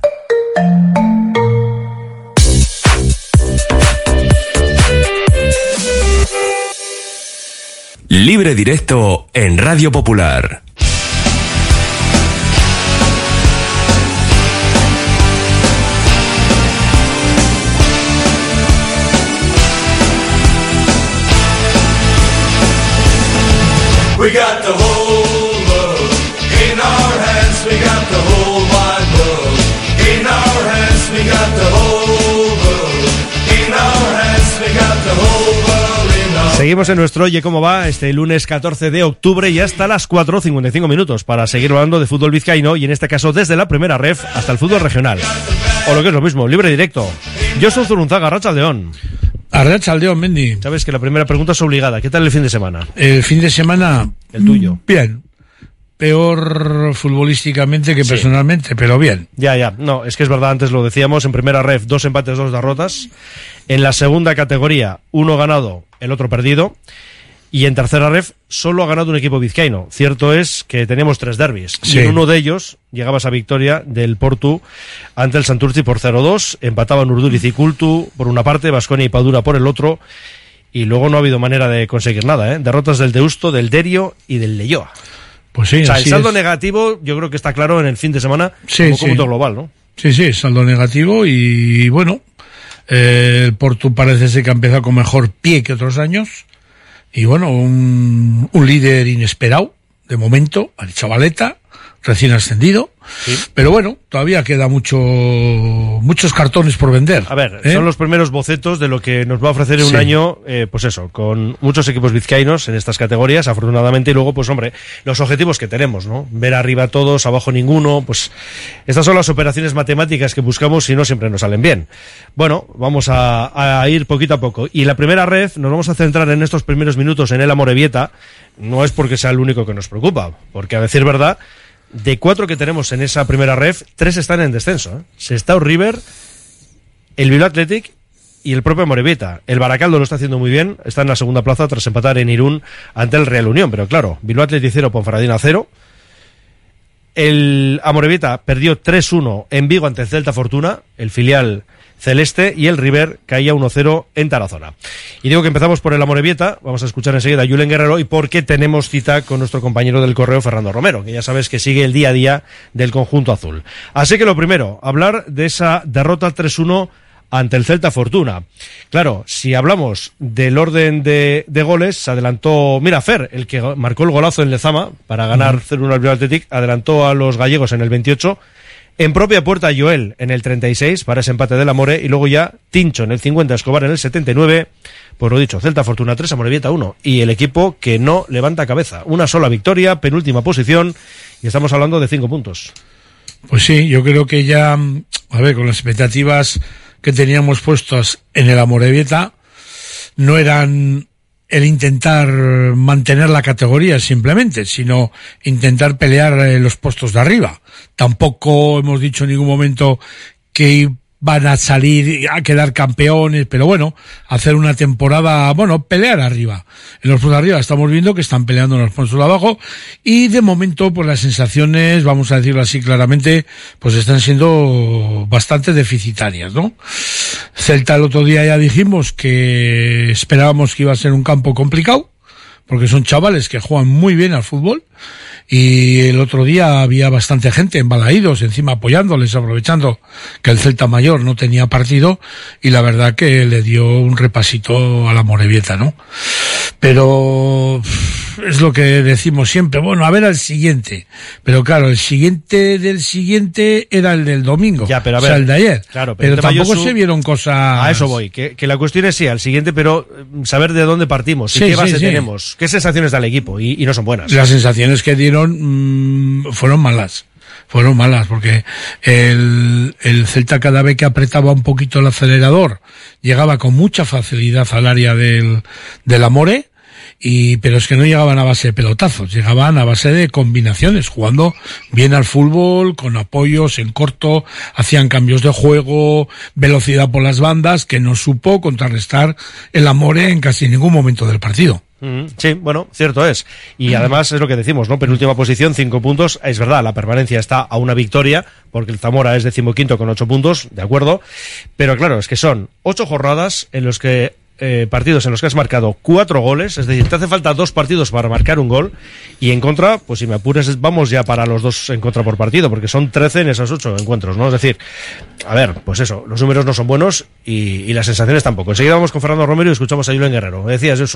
Libre directo en Radio Popular. We got the whole world in our hands. We got the whole wide world in our hands. We got the whole world in our hands. We got the whole world in our hands. Seguimos en nuestro Oye Cómo Va este lunes 14 de octubre y hasta las 4:55 minutos para seguir hablando de fútbol vizcaíno y en este caso desde la primera ref hasta el fútbol regional. O lo que es lo mismo, libre directo. Yo soy Zurunzaga, Arratsaldeon. Arratsaldeon, Mendy. Sabes que la primera pregunta es obligada. ¿Qué tal el fin de semana? El fin de semana... El tuyo. Bien. Peor futbolísticamente que personalmente, pero bien. Ya. No, es que es verdad, antes lo decíamos, en primera ref 2 empates, 2 derrotas. En la segunda categoría, 1 ganado, el otro perdido. Y en tercera ref solo ha ganado un equipo vizcaíno. Cierto es que teníamos 3 derbis. Sí. Y en uno de ellos llegaba esa victoria del Portu ante el Santurtzi por 0-2. Empataban Urduriz y Cultu por una parte, Baskonia y Padura por el otro. Y luego no ha habido manera de conseguir nada, ¿eh? Derrotas del Deusto, del Derio y del Leioa. Pues sí, o sea, el saldo negativo yo creo que está claro en el fin de semana como cómputo global, ¿no? Sí, saldo negativo y bueno, el Portu parece ser que ha empezado con mejor pie que otros años y bueno, un líder inesperado de momento, el Chavaleta, recién ascendido, pero bueno, todavía queda muchos cartones por vender. A ver, son los primeros bocetos de lo que nos va a ofrecer en un año, pues eso, con muchos equipos vizcaínos en estas categorías, afortunadamente, y luego, pues hombre, los objetivos que tenemos, ¿no? Ver arriba todos, abajo ninguno, pues estas son las operaciones matemáticas que buscamos y no siempre nos salen bien. Bueno, vamos a ir poquito a poco. Y la primera red, nos vamos a centrar en estos primeros minutos en el Amorebieta, no es porque sea el único que nos preocupa, porque a decir verdad, de 4 que tenemos en esa primera ref, 3 están en descenso, ¿eh? Sestao River, el Bilbao Athletic y el propio Amorebieta. El Baracaldo lo está haciendo muy bien, está en la segunda plaza tras empatar en Irún ante el Real Unión, pero claro, Bilbao Athletic 0, Ponferradina 0. El Amorebieta perdió 3-1 en Vigo ante el Celta Fortuna, el filial celeste, y el River caía 1-0 en Tarazona. Y digo que empezamos por el Amorebieta, vamos a escuchar enseguida a Julen Guerrero, y porque tenemos cita con nuestro compañero del Correo, Fernando Romero, que ya sabes que sigue el día a día del conjunto azul. Así que lo primero, hablar de esa derrota 3-1 ante el Celta Fortuna. Claro, si hablamos del orden de goles, se adelantó Fer, el que marcó el golazo en Lezama para ganar 0-1 al Bilbao Athletic, adelantó a los gallegos en el 28, en propia puerta Joel en el 36 para ese empate del Amore, y luego ya Tincho en el 50, Escobar en el 79, pues lo dicho, Celta Fortuna 3, Amorebieta 1, y el equipo que no levanta cabeza, una sola victoria, penúltima posición, y estamos hablando de 5 puntos. Pues sí, yo creo que ya, a ver, con las expectativas que teníamos puestas en el Amorebieta, no eran el intentar mantener la categoría simplemente, sino intentar pelear los puestos de arriba. Tampoco hemos dicho en ningún momento que van a salir a quedar campeones, pero bueno, hacer una temporada, pelear arriba. En los puestos de arriba estamos viendo que están peleando en los puestos de abajo, y de momento pues las sensaciones, vamos a decirlo así claramente, pues están siendo bastante deficitarias, ¿no? Celta, el otro día ya dijimos que esperábamos que iba a ser un campo complicado, porque son chavales que juegan muy bien al fútbol, y el otro día había bastante gente en Balaídos encima apoyándoles, aprovechando que el Celta mayor no tenía partido, y la verdad que le dio un repasito a la Amorebieta, ¿no? Pero es lo que decimos siempre, a ver al siguiente, pero claro, el siguiente del siguiente era el del domingo, ya, pero a ver, o sea, el de ayer, claro, pero tampoco se vieron cosas. A eso voy, que la cuestión es sí, al siguiente, pero saber de dónde partimos y qué base tenemos, qué sensaciones da el equipo, y no son buenas. Las sensaciones que dieron fueron malas, porque el Celta, cada vez que apretaba un poquito el acelerador, llegaba con mucha facilidad al área del Amore, pero es que no llegaban a base de pelotazos, llegaban a base de combinaciones, jugando bien al fútbol, con apoyos en corto, hacían cambios de juego, velocidad por las bandas, que no supo contrarrestar el Amore en casi ningún momento del partido. Sí, cierto es. Y además es lo que decimos, ¿no? Penúltima posición, 5 puntos. Es verdad, la permanencia está a una victoria, porque el Zamora es 15º con 8 puntos, de acuerdo. Pero claro, es que son 8 jornadas en los que partidos en los que has marcado 4 goles, es decir, te hace falta 2 partidos para marcar un gol, y en contra, pues si me apuras, vamos ya para los 2 en contra por partido, porque son 13 en esos 8 encuentros, ¿no? Es decir, a ver, pues eso, los números no son buenos y las sensaciones tampoco. Enseguida vamos con Fernando Romero y escuchamos a Julen Guerrero. Decías, Josu.